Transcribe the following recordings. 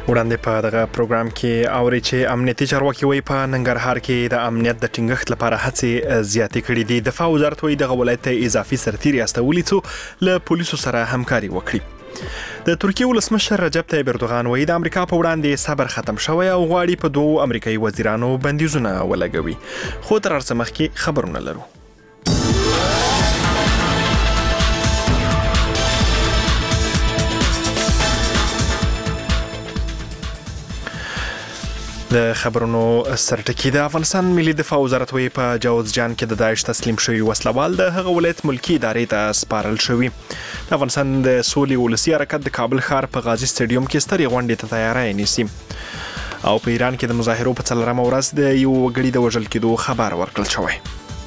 وړاندې په دغه پروګرام کې اوري چې امنیتي چارواکي وایي په ننګرهار کې د امنیت د ټینګښت لپاره هڅې زیاتې کړې دي. دفاع وزارت وایي دغه ولایت ته اضافي سرتیري استولي څو له پولیسو سره همکاري وکړي. د ترکیې ولسمشر رجب طیب اردوغان وایي د امریکا په وړاندې صبر ختم شوی او غواړي په 2 امریکایي وزیرانو بندیزونه ولګوي. خو تر هر څه مخکې خبرونه لرو. د خبرونو سرټکی د افغانستان ملي دفاع وزارت وایي په جوزجان کې د داعش تسلیم شوی وسلوال د هغه ولایت ملکی ادارې ته سپارل شوی. د افغانستان د سولې ولسی حرکت د کابل ښار په غازی سټیډیوم کې سترې غونډې ته تیاری نیسي. او په ایران کې د مظاهرو په 4مه ورځ د یو وګړي د وژل کېدو خبر ورکړل شوی.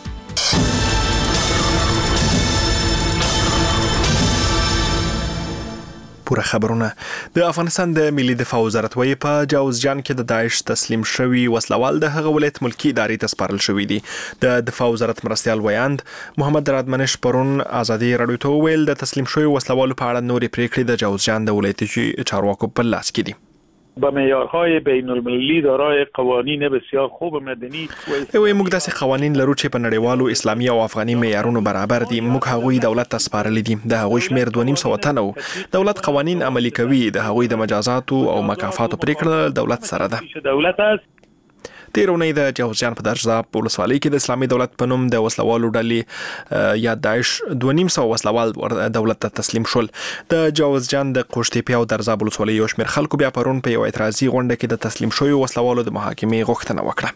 پوره خبرونه. د افغانستان د ملي دفاع وزارت وایي په جوزجان کې د داعش تسلیم شوی وسلوال د هغه ولایت ملکی ادارې ته سپارل شوی دی. د دفاع وزارت مرستیال ویاند محمد رادمنش پرون ازادي رادیو ته ویل د تسلیم شوی وسلوالو په اړه نورې پریکړې د جوزجان د ولایتي چارواکو په لاس کې دي. با معیارهای بین المللی دارای قوانین بسیار خوب مدنی وایي موږ داسې قوانین لرو چې په نړیوالو اسلامي او افغاني معیارونو برابر دي. موږ هغوی دولت ته سپارلي دي. د هغوی شمیر 2.5 تنه وو. دولت قوانین عملي کوي. د هغوی د مجازاتو او مکافاتو پریکړه دولت سره ده. دولت است. تیر اونۍ د جوزجان په درزاب ولسوالۍ کې د اسلامي دولت په نوم د وسلوالو ډلې یا داعش 2.5 وسلوال دولت ته تسلیم شول. د جوزجان د قوشتېپې او درزاب ولسوالۍ یو شمېر خلکو بیا پرون په یو اعتراضي غونډه کې د تسلیم شوی وسلوالو د محاکمې غوښتنه وکړه.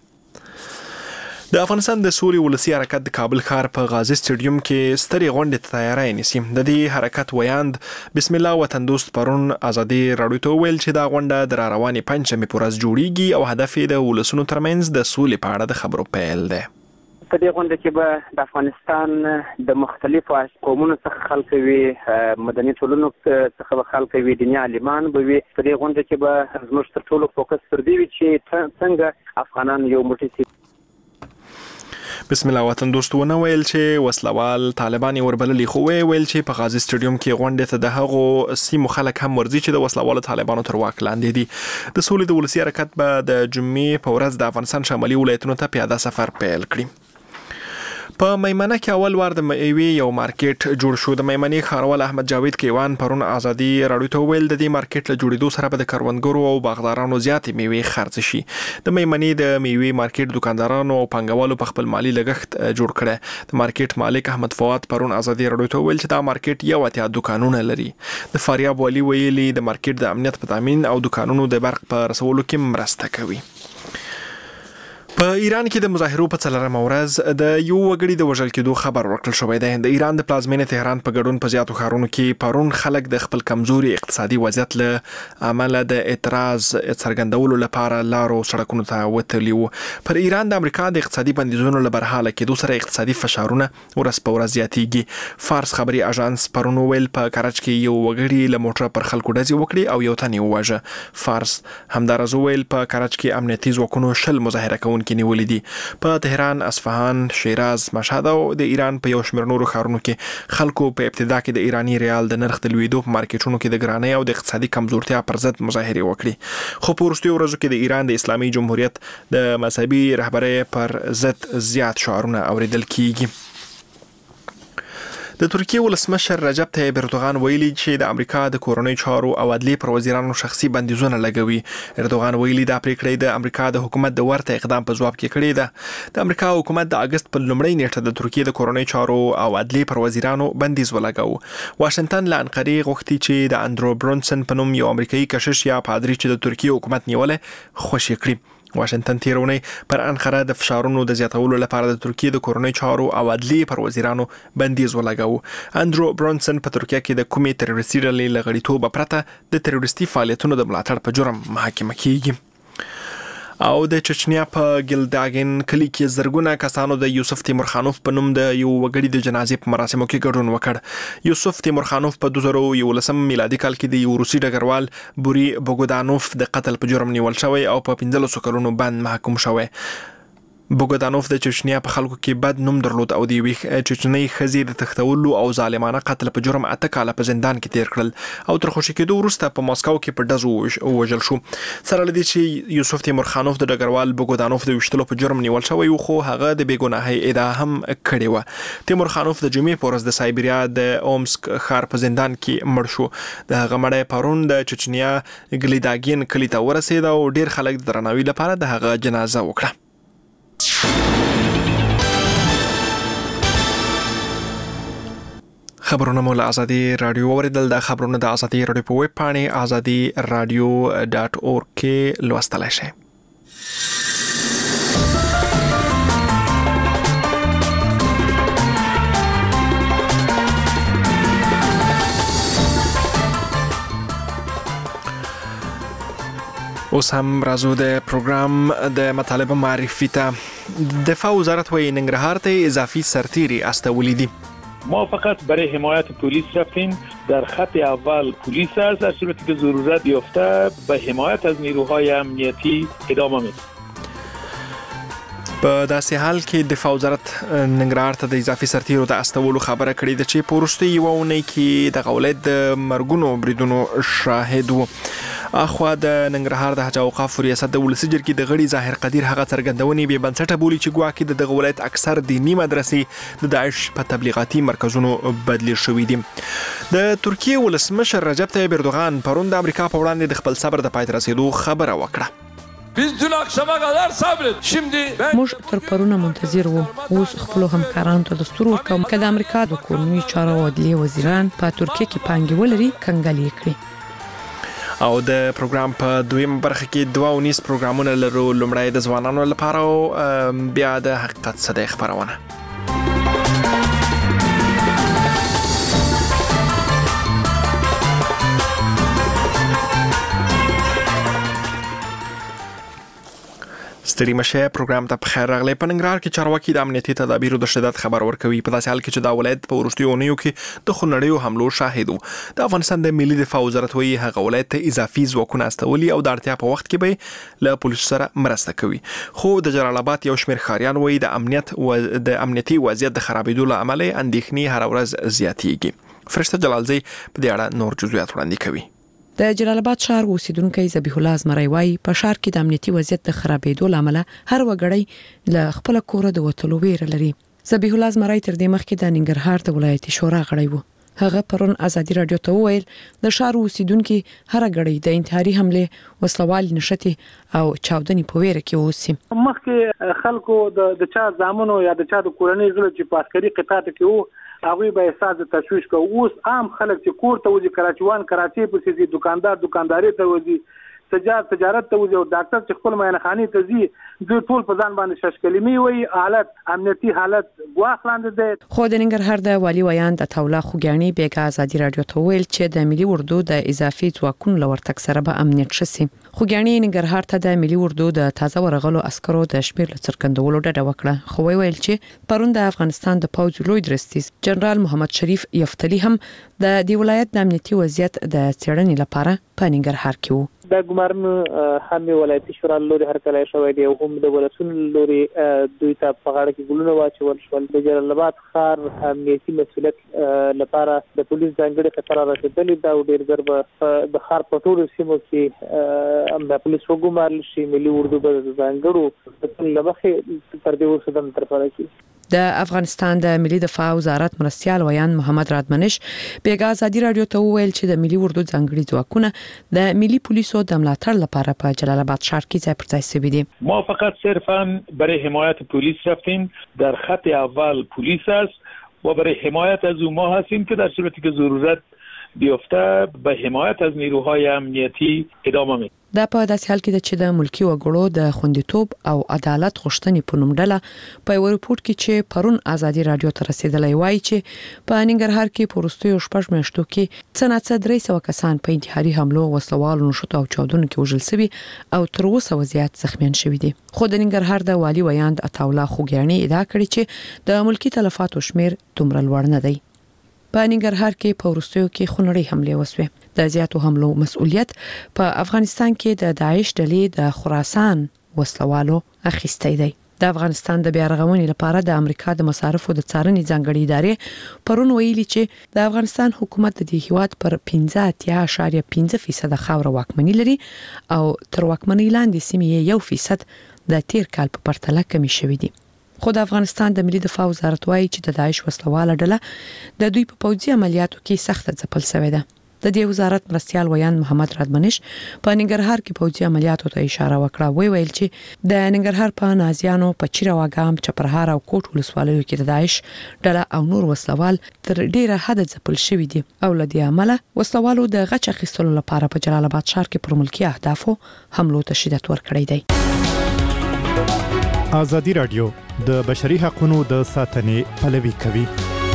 د افغانستان د سولې ولسی حرکت د کابل ښار په غازی سټیډیوم کې سترې غونډې ته تیاری نیسي. د دې حرکت ویاند بسم الله وطن دوست پرون ازادي رادیو ته ویل چې دا غونډه د روانې پنځمې په ورځ جوړیږي او هدف یې د ولسونو ترمنځ د سولې په اړه د خبرو پیل دی. په دې غونډه کې به د افغانستان د مختلفو قومونو څخه خلک وي، مدني ټولنو څخه خلک وي، دیني عالمان به وي. په دې غونډه کې به زموږ تر ټولو فوکس پر دې وي چې څنګه افغانان یو موټی سي. بسم الله وطن دوست ونه ویل چې وسلوال طالبان وربللي، خو ویل چې په غازی سټیډیوم کې غونډې ته د هغو سیمو خلک هم ورځي چې د وسلوالو طالبانو تر واک لاندې دي. د سولې د ولسی حرکت به د جمعې په ورځ د افغانستان شمالي ولایتونو ته پیاده سفر پیل کړي. په میمنه کې اول وار د میوې یو مارکیټ جوړ شو. د میمنې ښاروال احمد جاوید کیوان پرون ازادي رادیو ته ویل د دې مارکیټ له جوړېدو سره به د کروندګرو او باغدارانو زیاتې میوې خرڅ شي. د میمنې د میوې مارکیټ دکاندارانو او پنګوالو په خپل مالی لګښت جوړ کړی. د مارکیټ مالک احمد فواد پرون ازادي رادیو ته ویل چې دا مارکیټ یو اتیا دکانونه لري. د فاریاب والی ویلي د مارکیټ د امنیت په تامین او دکانونو د برق په رسولو کې مرسته کوي. په ایران کې د مظاهرو په 4مه ورځ د یو وګړي د وژل کېدو خبر ورکړل شوی دی. د ایران د پلازمینې تهران په ګډون په زیاتو ښارونو کې پرون خلک د خپل کمزوري اقتصادي وضعیت له امله د اعتراض څرګندولو لپاره لارو سړکونو ته وتلي وو. پر ایران د امریکا د اقتصادي بندیزونو له برحاله کېدو سره اقتصادي فشارونه ورځ په ورځ زیاتېږي. فارس خبري اژانس پرون ویل په کراچ کې یو وګړي له موټر پر خلکو ډزې وکړي او یو تن یې وواژه. فارس همدارز ویل په کراچ کې امنیتي ځواکونو 20 مظاهره کوونکي نیولې دي. په تهران، اصفهان، شیراز، مشهد او د ایران په یو شمېر نورو ښارونو کې خلکو په ابتدا کې د ایرانی ریال د نرخ د لوړېدو په مارکیټونو کې د ګرانۍ او د اقتصادي کمزورتیا پر ضد مظاهرې وکړي. خو په وروستیو ورځو کې د ایران د اسلامي جمهوریت د مذهبي رهبرۍ پر ضد زیات شعارونه اوریدل کیږي. د ترکیې ولسمشر رجب طیب اردوغان ویلي چې د امریکا د کورنۍ چارو او عدلیې پر وزیرانو شخصي بندیزونه لګوي. اردوغان ویلي دا پریکړه د امریکا د حکومت د ورته اقدام په ځواب کې کړې ده. د امریکا حکومت د اگست په لومړۍ نیټه د ترکیې د کورنۍ چارو او عدلیې پر وزیرانو بندیز ولګاوه. واشنگټن له انقرې غوښتي چې د اندرو برونسن په نوم یو امریکایي کشش یا پادری چې د ترکیې حکومت نیولې خوشي کړي. واشنگټن تیرونی پر انقره د فشارونو د زیاتولو لپاره د ترکیې د کورنۍ چارو او عدلیې پر وزیرانو بندیز ولګاوه. اندرو برونسن په ترکیه کې د کومې تروریستي ډلې له غړیتوبه پرته د تروریستي فعالیتونو د ملاتړ په جرم محاکمه کیږي. او د چچنیا په ګلداګن کلی کې زرګونه کسانو د یوسف تیمورخانوف په نوم د یو وګړي د جنازې په مراسمو کې ګډون وکړ. یوسف تیمورخانوف په 2011 میلادي کال کې د یو روسي ډګروال بوري بوګودانوف د قتل په جرم نیول شوی او په 15 کلونو باندې محکوم شوی. بوګدانوف د چچنیا په خلکو کې بد نوم درلود او د چچنی خزي د تختولو او ظالمانه قتل په جرم 8 کاله په زندان کې تیر کړل او تر خوشی کېدو وروسته په ماسکو کې په ډزو وژل شو. سره لدی چې یوسف تیمورخانوف د ډګروال بوګدانوف د وشتلو په جرم نیول شوی خو هغه د بیګناهي ادعا هم کړې و. تیمورخانوف د جمعې په ورځ د سایبریا د اومسک ښار په زندان کې مړ شو. د هغه مړی پرون د چچنیا ګلیداګین کلی ته ورسېد او ډیر خلک د درناوي لپاره د هغه جنازه وکړه. خبرونه مو له ازادي رادیو اوریدل. د خبرونه د ازادي رادیو په ویب پاڼې azadi.radio.org کې لوستلای شئ. اوس هم راځو د پروګرام د مطالبه معرفي ته. دفاع وزارت وایي ننګرهار ته اضافي سرتیري استولي دي. ما فقط برای حمایت پلیس رفتیم. در خط اول پلیس است، در صورتی که ضرورت یافته به حمایت از نیروهای امنیتی ادامه میدیم. په داسې حال کې دفاع وزارت ننګرهار ته د اضافي سرتیرو د استولو خبره کړې ده چې په وروستۍ یوه اونۍ کې دغه ولایت د مرګونو بریدونو شاهد و. اخوا د ننګرهار د حج اوقاف ریاست د ولسي جرګې د غړي ظاهر قدیر هغه څرګندونې بې بنسټه بولي چې ګواکې د دغه ولایت اکثر دینی مدرسې د داعش په تبلیغاتي مرکزونو بدلې شوې دي. د ترکیې ولسمشر رجب طیب اردوغان پرون د امریکا په وړاندې د خپل صبر د پای ته رسیدو خبره وکړه. موږ تر پرونه منتظر وو. اوس خپل همکارانو ته دستور ورکوم چې د امریکا د کورنیو چارو او عدلیې وزیران په ترکیه کې پانګې ولري کنګل یې کړي. او د پروګرام په دویم برخه کې 2 پروګرامونه لرو. لومړی د ځوانانو لپاره او بیا د حقیقت صدې خبرونه. ستړي مشه پروګرام ته بخیر راغلی. په ننګرهار کې چارواکي د امنیتي تدابیرو د شدت خبر ورکوي په داسې حال کې چې دا ولایت په وروستیو اونیو کې د خونړیو حملو شاهد و. د افغانستان د ملي دفاع وزارت وایي هغه ولایت ته اضافي ځواکونه استولي او د اړتیا په وخت کې به له پولیسو سره مرسته کوي. خو د جلال آباد یو شمېر ښاریان وایي د امنیتي وضعیت د خرابېدو له امله اندېښنې هر ورځ زیاتېږي. فرشته جلالزی په دې اړه نور جزئیات وړاندې کوي. د جلال آباد ښار اوسیدونکو ذبیح الله زمری وایي په ښار کې د امنیتي وضعیت د خرابېدو لامل هر وګړی له خپل کور د وټلو ویره لري. ذبیح الله زمری تر دې مخکې د ننګرهار د ولایتي شورا غړی و. هغه پرون ازادي رادیو ته وویل د ښار اوسیدونکو هر غړی د انتحاري حمله وسلوال نشته او چاودنې په ویره کې اوسي. مخکې خلکو د چا ځامنو یا د چا د کورنۍ غړي چې په عسکري قطاع کې وو هغه به احساس د تشویش کو. اوس عام خلک چې کور ته وځي کراچوان کراچي په سيزي دکانداري ته وځي تجارت ته وځي او ډاکټر چې خپل معاینخانه ته ځي د ټول په ځان باندې ششکلمي وي حالت امنیتي حالت واخلاند دي. خو د ننګرهار د والی ویاند عطاالله خوګیانی بیګا ازادي رادیو ته ویل چې د ملي اردو د اضافي ځواکونو لورتک سره به امنیت شسي. خوګیانی ننګرهار ته د ملي اردو د تازه ورغلو عسکرو د شمیر څرګندولو ډډه وکړه. خو ویل چې پرون د افغانستان د پوځ لوی درستیز جنرال محمد شریف یفتلی هم د دې ولایت د امنیتي وضعیت د څېړنې لپاره په ننګرهار کې وو. د ګمارن هم ولایتي شورا لوري هر کله شوی دی او هم د ولسون لوري دوی ته په غاړه کې ګلونه واچول شول. د جلال آباد ښار امنیتي مسؤلیت لپاره د پولیس ځانګړي خطر رسیدلی دا ډیر ضرب د ښار په ټولو سیمو کې د پولیس وګمارل شي. ملي اردو به ځانګړو لمخې تر دې وسدن تر پاره کی. د افغانستان د ملي دفاع وزارت مرستيال ویان محمد رادمنش بیګا ازادي رادیو ته ویل چې د ملي اردو ځانګړي ځواکونه د ملي پولیسو د ملاتړ لپاره په جلال آباد ښار کې ځای پر ځای شوي دي. ما فقط صرفا برای حمایت پلیس رفتیم. در خط اول پلیس است و برای حمایت از ما هستیم که در صورتی که ضرورت بیفته به حمایت از نیروهای امنیتی ادامه میدیم. دا په داسې حال کې ده چې د ملکی وګړو د خوندیتوب او عدالت غوښتنې په نوم ډله په یو ریپورت کې چې پرون ازادي رادیو ته رسیدلی وایي چې په ننګرهار کې په وروستیو 6 میاشتو کې څه ناڅه 300 کسان په انتحاري حملو وسلوالو نشټو او چاودنو کې وژل شوي او تر اوسه وضعیت زخمیان شوي دي. خو د ننګرهار د والی ویاند عطاالله خوګیانی ادعا کړې چې د ملکی تلفاتو شمیر دومره لوړ نه دی. په ننګرهار کې په وروستیو کې خونړۍ حملې وسوې. د زیاتو حملو مسؤلیت په افغانستان کې د داعش ډلې د خراسان وسلوالو اخیستی دی. د افغانستان د بیا رغونې لپاره د امریکا د مصارفو د څارنې ځانګړي ادارې پرون ویلي چې د افغانستان حکومت د دې هیواد پر 15.5% خاور واکمني لري او تر واکمنۍ لاندې سیمې 1% د تیر کال په پرتله کمی شوې دي. خو د افغانستان د ملي دفاع وزارت وایي چې د داعش وسلواله ډله د دوی په پوځي عملیاتو کې سخت ځپل شوې ده. د دې وزارت مرستيال ویان محمد رادمنش په ننګرهار کې پوځي عملیاتو ته اشاره وکړه. ویل چې د ننګرهار په نازیانو په چیرواګام چپرهار او کوټ ولسوالیو کې د داعش ډله او نور وسلوال تر ډیره حد ځپل شوی دي او لدی عمله وسلوالو د غچ اخیستلو لپاره په جلال آباد ښار کې پر ملکی اهدافو حملو ته شدت ورکړی دی. ازادي رادیو د بشري حقوقو د ساتنې پلوي کوي.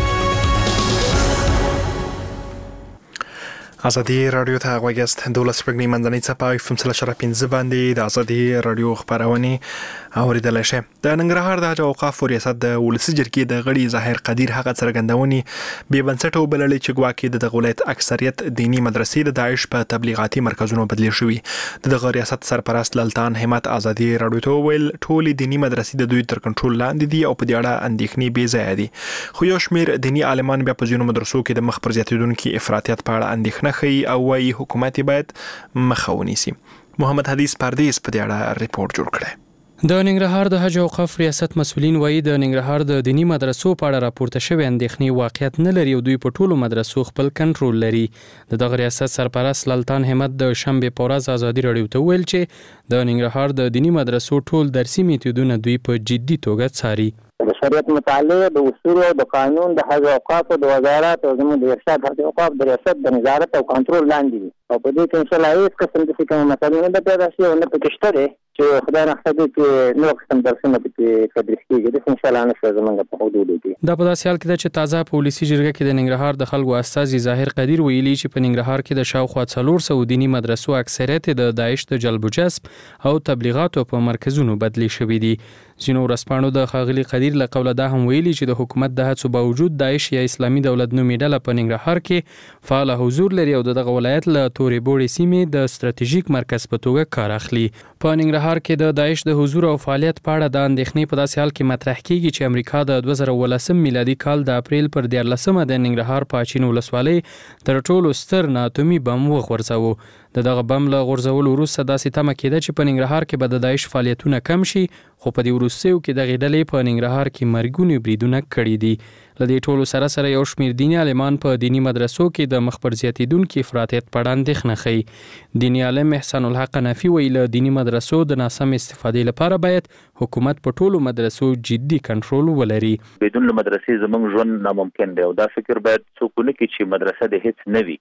ازادي رادیو ته غوږیاست. دولس پګنی منځنۍ صفحه FM 15 باندې د ازادي رادیو خبرونه اوریدل شي. د ننګرهار د حج اوقاف ریاست د ولسی جرګې د غړي ظاهر قدیر هغه څرګندونې به بنسټ وبللې چې ګواکې د ولایت اکثریت دینی مدرسې د داعش په تبلیغاتي مرکزونو بدلی شوې. د ریاست سرپرست للتان همت ازادي رادیو ته ویل ټول دینی مدرسې د دوی تر کنټرول لاندې دي او په دې اړه اندېښنې بې ځای دي. خو یو شمېر دینی عالمان بیا په ځینو مدرسو کې د مخ پر زیاتېدونکو افراطیت په اړه اندېښنه خي او وايي حکومت باید مخه ونیسي. محمد حدیث پردیس په دې اړه ریپورت جوړ کړی. د ننګرهار د حج اوقاف ریاست مسؤلین وایي د ننګرهار د دینی مدرسو په اړه راپورته شوی اندېښنې واقعیت نه لري او دوی په ټولو مدرسو خپل کنټرول لري. د دغه ریاست سرپرست للتان همت د شنبه په ورځ ازادي رادیو ته ویل چې د ننګرهار د دینی مدرسو ټول درسي میتودونه دوی په جدي توګه څاري. د شریعت مطالعه د اصول او د قانون د حج اوقاف د وزارت او زموږ د ارشاد حج اوقاف د ریاست د نظارت او کنټرول لاندې دي او په دې کې ان شاء الله هیڅ قسم د کوم مسایل نه پیدا شي او نه پکې شته چې خدای نخښه کې نو قسم درسونه پکې تدریس کیږي. د ان شاء الله نشه زمونږ په حدود کې دا په داسې حال کې چې تازه پولیسي جرګه کې د ننګرهار د خلکو استازي ظاهر قدیر ویلي چې په ننګرهار کې د شاوخوا 400 دینی مدرسو اکثریت د داعش د جلب و جذب او تبلیغاتو په مرکزونو بدلی شوې دي. ځینو ورسپانو د خاغلی قدیر له قوله دا هم ویلي چې د حکومت د هڅو باوجود داعش یا اسلامي دولت نومې ډله په ننګرهار کې فعال حضور لري او دغه ولایت له تورې بوړې سیمې د ستراتیژیک مرکز په توګه کار اخلي. په ننګرهار کې د داعش د حضور او فعالیت په اړه د اندېښنې په داسې حال کې مطرح کیږي چې امریکا د 2018 میلادي کال د اپریل پر 14مه د ننګرهار په اچین ولسوالۍ تر ټولو ستر ناتومي بم وغورځاوه. دغه بم له غورځولو وروسته داسې تمه کېده چې په ننګرهار کې به د داعش فعالیتونه کم شي، خو په دې وروستیو کې دغه ډلې په ننګرهار کې مرګونی بریدونه کړي دي. لدې ټولو سره یو شمېر دیني عالمان په دینی مدرسو کې د مخ پر زیاتېدونکو افراطیت په اړه اندېښنه ښيي. دیني عالم احسان الحق نفي ویل دینی مدرسو د ناسم استفادې لپاره باید حکومت په ټولو مدرسو جدي کنټرول ولري. بدون مدرسې زموږ ژوند ناممکن دی او دا فکر باید څوک نه کوي چې مدرسه د هیڅ نه وي.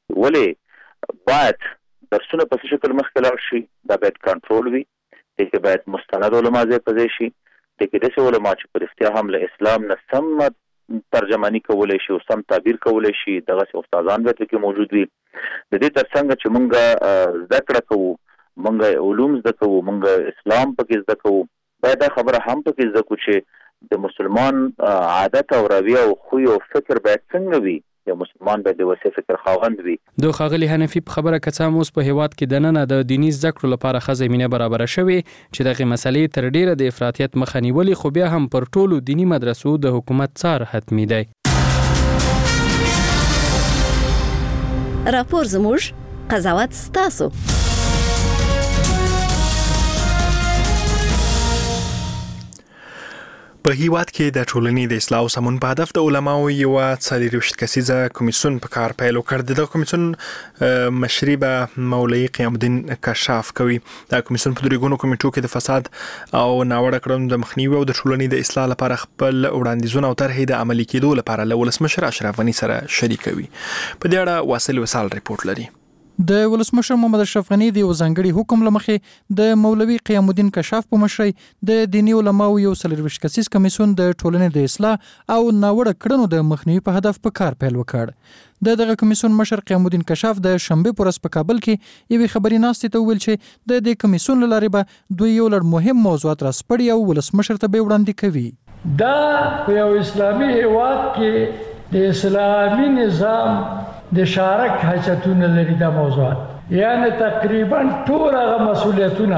ولې باید درسونه په شکل مخکې لاړ شي، دا باید کنټرول وي، چې باید مستند علما ځای په ځای شي، چې داسې علما چې په رښتیا هم له اسلام نه سم ترجمانی کولی شي او سم تعبیر کولی شي، دغه استادان به کې موجود وي. د دې ترڅنګ چې موږ زده کړه کوو، موږ علوم زده کوو، موږ اسلام پکې زده کوو، باید دا خبره هم پکې زده کوو چې د مسلمان عادت او رویه او خوی او فکر باید څنګه وي. مسلمان به د وسه فکر خاوند وي. د خاغلی حنفي په خبره کڅام اوس په هیواد کې د نن د دیني زده کړو لپاره خزمینه برابر شوي چې دغه مسلې تر ډیره د افراطیت مخه نیولې، خو بیا هم پر ټولو دینی مدرسو د حکومت څار حتمی دی. راپور زموږ قضاوت ستاسو. په هیواد کې د ټولنې د اصلاح او سمون په هدف د علماو یو 40 کسیزه کمیسیون په کار پیل وکړ. د کمیسیون مشري به مولوي قیام الدین کشاف کوي. دا کمیسیون په درېګونو کمیټو کې د فساد او ناوړه کړنو د مخنیوي او د ټولنې د اصلاح لپاره خپل وړاندیزونه او طرحې د عملي کېدو لپاره له ولسمشر اشرف غني سره شریکوي. په دې اړه واصل وصال ریپورت لري. د ولسمشر محمد اشرف غني د یو ځانګړي حکم لمخې د مولوي قیام الدین کشاف په مشرۍ د دینی علماو یو 40 کسیز کمیسیون د ټولنې د اصلاح او ناوړه کړنو د مخنیوي په هدف په کار پیل وکړ. دغه کمیسیون مشر قیام الدین کشاف د شنبه پر ورځ په کابل کې یوې خبري ناستې ته ویل چې د دې کمیسیون لارې به دوی یو لړ مهم موضوعات راسپړي او ولسمشر ته به وړاندې کوي. دا یو اسلامي هیواد کې د اسلامي نظام د شارک حاجتونه لري. دا موضوعات یعنی تقریبا ټول هغه مسؤلیتونه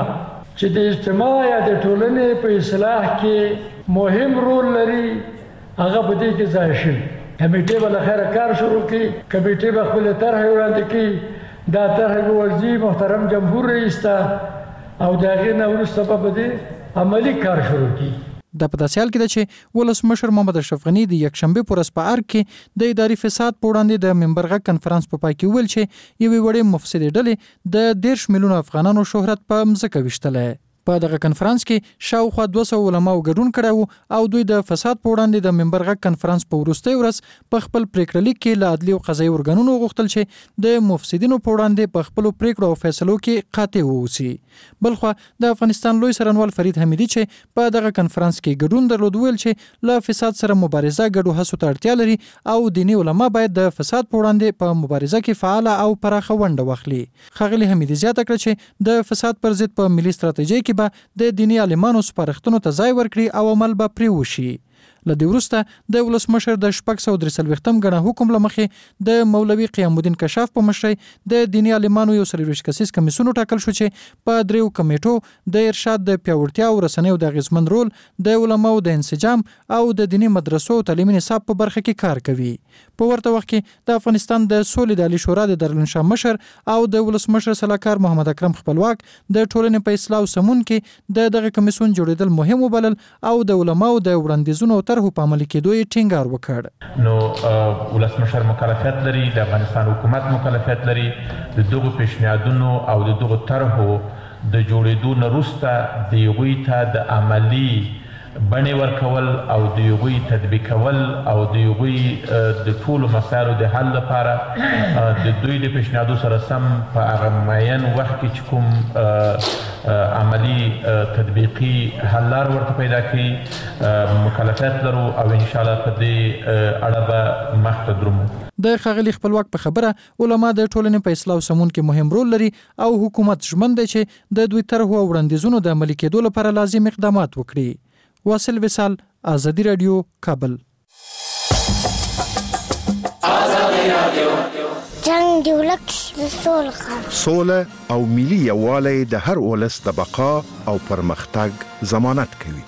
چې د اجتماع یا د ټولنې په اصلاح کې مهم رول لري هغه په دې کې ځای شي. کمیټې به له خیره کار شروع کړي، کمیټې به خپل طرح وړاندې کړي، دا طرح به ورځي محترم جمهور رئیس ته او د هغې نه وروسته به په دې عملي کار شروع کړي. د په داسې حال کې ده چې ولسمشر محمد اشرف غني د یکشنبه په ورځ په ارګ کې د اداري فساد په وړاندې د منبر غږ کنفرانس په پای کې ویل چې یوې وړې مفسدې ډلې د 10 میلیون افغانانو شهرت په مځکه ویشتلی. په دغه کنفرانس کې شاوخوا 200 علماو ګډون کړی او دوی د فساد په وړاندې د منبر غږ کنفرانس په وروستۍ ورځ په خپل پریکړه لیک کې له عدلي او قضایي ارګانونو غوښتل چې د مفسدینو په وړاندې په خپلو پریکړو او فیصلو کې قاطع واوسي. بلخوا د افغانستان لوی څارنوال فرید حمیدي چې په دغه کنفرانس کې ګډون درلود ویل چې له فساد سره مبارزه ګډو هڅو ته اړتیا لري او دیني علما باید د فساد په وړاندې په مبارزه کې فعال او پراخه ونډه واخلي. ښاغلي حمیدي زیاته کړه چې د فساد پر ضد په ملي ستراتیژۍ کې به د دیني عالمانو سپارښتنو ته ځای ورکړي او عمل به پرې وشي. له دې وروسته د ولسمشر د 643 غڼه حکم لمخې د مولوي قیام الدین کشاف په مشرۍ د دیني عالمانو یو 23 کسیز کمیسیون ټاکل شو چې په 3 کمیټو د ارشاد د پیاوړتیا او رسنیو د اغیزمن رول، د علماو د انسجام او د دیني مدرسو تعلیمي نصاب په برخه کې کار کوي. په ورته وخت کې د افغانستان د سولې د عالی شورا د دارالانشا مشر او د ولسمشر صلاحکار محمد اکرم خپلواک د ټولنې په اصلاح او سمون کې دغه کمیسیون جوړیدل مهم وبلل او د علماو د وړاندیزونو طرحو په عملي کېدو یې ټینګار وکړ. نو ولسمشر مکلفیت لري، د افغانستان حکومت مکلفیت لري د دغو پیشنهادونو او د دغو طرحو د جوړېدو نه وروسته د هغوی ته د عملي بڼې ورکول او د هغوی تطبیقول او د هغوی د ټولو مسایلو د حل لپاره د دوی د پیشنهادو سره سم په هغه معین وخت کې چې کوم عملی تطبیقي حل لار ورته پیدا کړي مکلفیت لرو او انشاءالله په دې اړه به مخته درومو. د ښاغلي خپلواک په خبره علما د ټولنې په اصلاح او سمون کې مهم رول لري او حکومت ژمن دی چې د دوی طرحو او وړاندیزونو د عملي کېدو لپاره لازم اقدامات وکړي. واصل وصال، آزادی رادیو، کابل. جنگ دی ولک سوله او ملي یووالی د هر ولس د بقا او پرمختګ ضمانت کوي.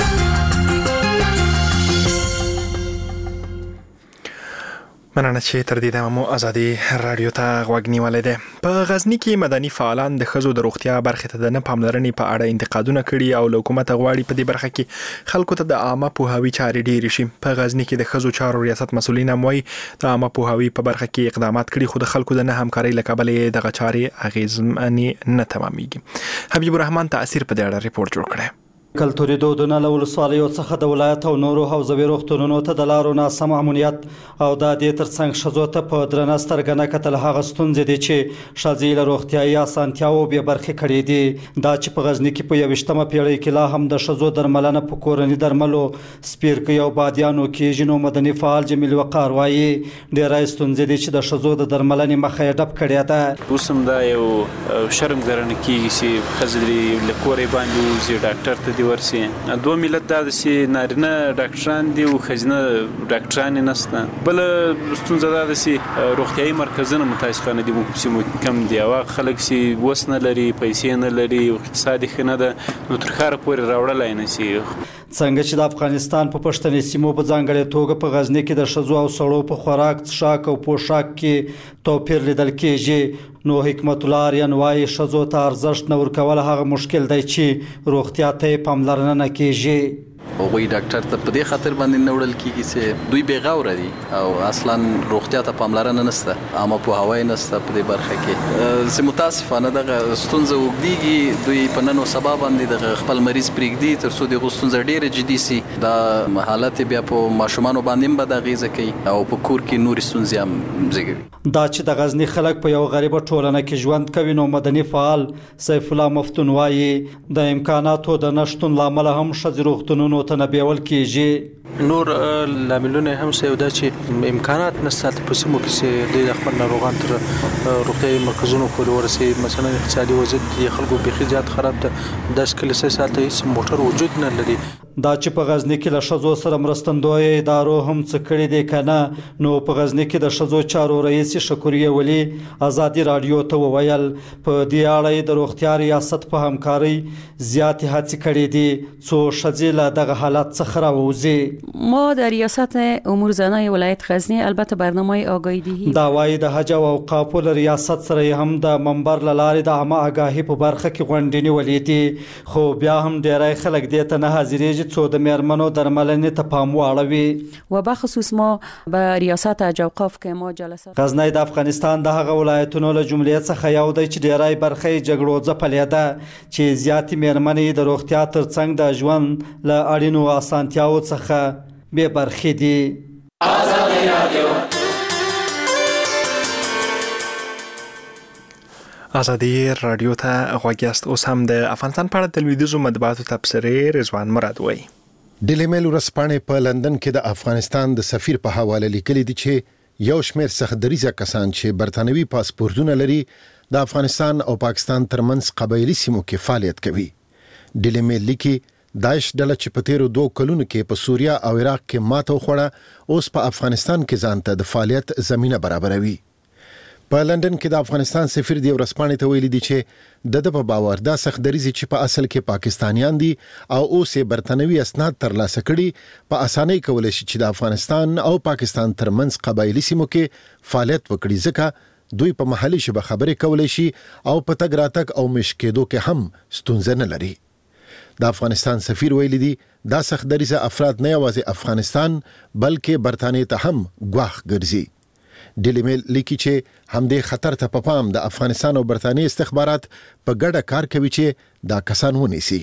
مننه چې تر دې دمه مو ازادي رادیو ته غوږ نیولې ده. په غزنی کې مدني فعالان د ښځو د روغتیا برخې ته د نه پاملرنې په اړه انتقادونه کړي او له حکومت غواړي په دې برخه کې خلکو ته د عامه پوهاوي چارې ډېرې شي. په غزنی کې د ښځو چارو ریاست مسؤلین وايي د عامه پوهاوي په برخه کې اقدامات کړي خو د خلکو د نه همکارۍ له کبله دغه چارې اغیزمنې نه تمامېږي. حبیب الرحمن تاثیر په دې اړه ریپورت جوړ کړی. کلتوري دودونه له ولسوالیو څخه د ولایت او نورو حوزوي روغتونونو ته د لارو ناسم امنیت او د دې ترڅنګ ښځو ته په درنه سترګه نه کتل هغه ستونزې دي چې ښځې له روغتیایي اسانتیاوو بې برخې کړي دي. دا چې په غزني کې په 21مه پیړۍ کې لا هم د ښځو درملنه په کورني درملو سپیرکۍ او بادیانو کېږي نو مدني فعال جمیل وقار وایي ډېری ستونزې دي چې د ښځو د درملنې مخه یې ډب کړې ده. اوس هم دا یو شرم ګڼل کېږي چې ښځې له کورې باندې وځي ډاکټر ته ورسي. دوه ملت دا چې نارینه ډاکټران دي او ښځینه ډاکټران نشته. بل ستونزه دا ده چې روغتیایي مرکزونه متاسفانه دي موږ کم دي او خلک چې وس نه لري، پیسې نه لري او اقتصادي ښه نه ده نو تر ښاره پورې راوړلی نه شي. څنګه چې د افغانستان په پښتني سیمو په ځانګړې توګه په غزني کې د ښځو او سړو په خوراک، څښاک او پوشاک کې توپیر لیدل کېږي نو حکمت الله آریان وایي ښځو ته ارزښت نه ورکول هغه مشکل دی چې روغتیا ته پاملرنه نه کېږي. هغوی ډاکټر ته په دې خاطر باندې نه وړل کېږي چې دوی بې غوره دي او اصلا روغتیا ته پاملرنه نشته، عامه پوهاوی نشته په دې برخه کې. چې متاسفانه دغه ستونزه اوږدېږي، دوی په نن او سبا باندې دغه خپل مریض پرېږدي تر څو دغه ستونزه ډېره جدي سي. دا حالت بیا په ماشومانو باندې هم بد اغېزه کوي او په کور کې نورې ستونزې هم زېږوي. دا چې د غزني خلک په یو غریبه ټولنه کې ژوند کوي نو مدني فعال سیف الله مفتون وایي د امکاناتو د نشتون له امله هم ښځې روغتونونو ته نه بیول کیږي. نور لاملونه هم څه دا چې امکانات نشته په سیمو کې د خپل ناروغان تر روغتیايي مرکزونو پورې ورسي. مثلا اقتصادي وضعیت د خلکو بخي زیات خراب ده، د سکل سالته هیڅ موټر وجود نه لري. دا چې په غزنی کې له ښځو سره مرستندوی ادارو هم څه کړي دي کنه، نو په غزنی کې د ښځو چارو رئیس شکوریه ولی آزادي رادیو ته وویل په دې اړه د روغتیا ریاست په همکاري زیات هڅې کړې دي څو ښځې له دغه حالت څخه راووځي. ما در ریاست امور زنای ولایت غزنی البته برنامه آگاهی دهی دا وايي د حج او اوقاف له ریاست سره هم د منبر لارې د عامه آگاهی په برخه کې غونډې نیولې دي، خو بیا هم ډیری خلک دې ته نه حاضرېږي څو د میرمنو درملنې ته پام واړوي. و بخصوص ما به ریاست حج او اوقاف کې ما جلسات غزنی د افغانستان د هغه ولایتونو له جملې څخه یو دی چې ډیری برخه جګړو ځپلې ده چې زیاتې میرمنې د روغتیا ترڅنګ د ژوند له اړینو اسانتیاو څخه بې برخې دي. آزادي رادیو آزادي رادیو ته غوږ یاست. اوس هم د افغانستان په اړه تلویزیوني مطبوعاتو تبصرې رضوان مراد وایي. ډیلی میل ورځپاڼې په لندن کې د افغانستان د سفیر په حواله لیکلي دي چې یو شمېر سختدریزه کسان چې برتانوي پاسپورتونه لري د افغانستان او پاکستان ترمنځ قبایلی سیمو کې فعالیت کوي. ډیلی میل لیکي داعش ډله چې په تیرو 2 کلونو کې په سوریا او عراق کې ماته وخوړه اوس په افغانستان کې ځان ته د فعالیت زمينه برابروي. په لندن کې د افغانستان سفیر دی ورسپانې ته ویلي دي چې د په باور دا سختدریزي چې په اصل کې پاکستانیان دي او اوس برتانوي اسناد ترلاسه کړي په اسانۍ کولای شي چې د افغانستان او پاکستان ترمنځ قبایلی سیمو کې فعالیت وکړي، ځکه دوی په محلي ژبه خبرې کولای شي او په تګ راتګ او مشکېدو کې هم ستونزه نه لري. د افغانستان سفیر ویلي دي دا سختدریزه افراد نه یوازې افغانستان بلکې برتانیې ته هم ګواښ ګرځي. ډیلی میل لیکي چې همدې خطر ته په پام د افغانستان او برتانیې استخبارات په ګډه کار کوي چې دا کسان ونیسي.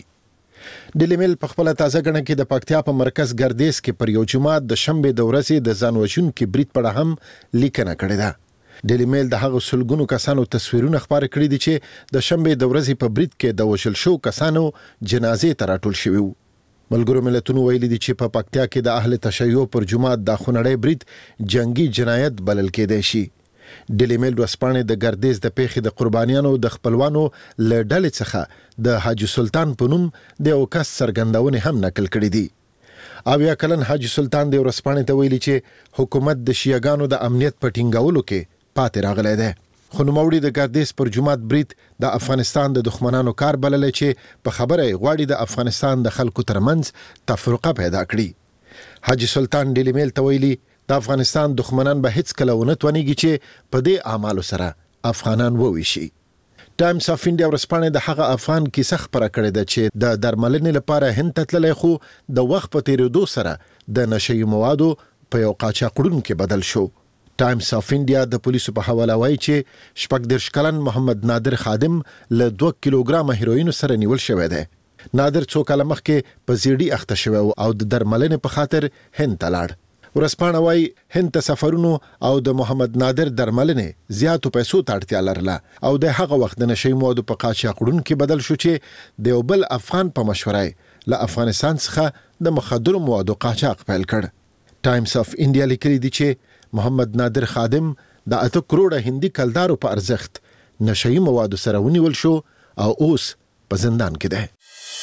ډیلی میل په خپل تازه غړنه کې د پکتیا په مرکز ګردیز کې پر یو جمعه د شنبه د ورځې د ځانوژونکو برید په اړه هم لیکنه کړې ده. ډیلی میل د هغو سلګونو کسانو تصویرونه خبرې کړې دي چې د شنبه د ورځې په برید کې د وژل شو کسانو جنازې ته راټول شوي وو. ملګرو ملتونو ویلي دي چې په پکتیا کې د اهل تشیع پر جمعه د خونړی برید جنگي جنایت بلل کېدای شي. ډیلی میل ورځپاڼې د ګردیز د پیښې د قربانیانو د خپلوانو له ډلې څخه د حاجی سلطان په نوم د یو کس څرګندونې هم نقل کړې دي. اویا کلن حاجی سلطان د ورځپاڼې ته ویلي چې حکومت د شیعاګانو د امنیت په ټینګولو کې پاتې راغلی دی. خو نوموړي د ګردیز پر جمعه برید د افغانستان د دښمنانو کار بللی چې په خبره غواړي د افغانستان د خلکو ترمنځ تفرقه پیدا کړي. حاجی سلطان ډیلی میل ته ویلي د افغانستان دښمنان به هیڅ کله ونه توانیږي چې په دې اعمالو سره افغانان وویشي. ټایمز اف انډیا ورځپاڼې د هغه افغان کیسه خبره کړې ده چې د درملنې لپاره هند ته تللی خو د وخت په تیریدو سره د نشهیي موادو په یو قاچاقړونکي بدل شو. ټایمز اف انډیا د پولیسو په حواله وایي چې 14 کلن محمد نادر خادم له 2 کیلوګرام هیروین سره نیول شوی دی. نادر څو کاله مخکې په زیړی اخته شوی او د درملنې په خاطر هند ته لاړ. ورځپاڼه وایي هند ته سفرونو او د محمد نادر درملنې زیاتو پیسو ته اړتیا لرله او د هغه وخت د نشهیي موادو په قاچاقړونکي بدل شو چې د یو بل افغان په مشوره له افغانستان څخه د مخدرو موادو قاچاق پیل کړ. ټایمز اف انډیا لیکلي دي چې محمد نادر خادم د 8 کروڑه هندي کلدارو په ارزښت نشهیي موادو سره ونیول شو او اوس په زندان کې دی.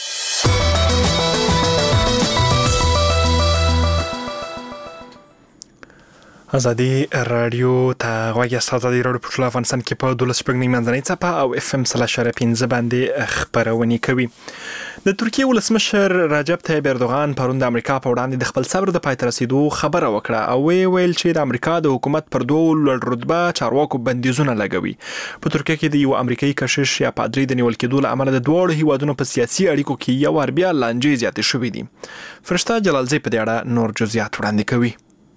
آزادي رادیو ته غوږ یاست. آزادي رادیو په ټول افغانستان کې په 12 منځنۍ څپه او اف ام /5 باندې خبرونه کوي. د ترکیه ولسمشر رجب طیب اردوغان پرون د امریکا په وړاندې د خپل صبر د پای ته رسیدو خبره وکړه او ویل چې د امریکا د حکومت پر 2 لوړ رتبه چارواکو بندیزونه لګوي. په ترکیه کې د یو امریکایي کشش یا پادری د نیول کېدو له امله د دوه هیوادونو په سیاسي اړیکو کې یو ور بیا لانجې زیاتې شوې دي. فرشته جلالزی په دې اړه نور جزئیات وړاندې کوي.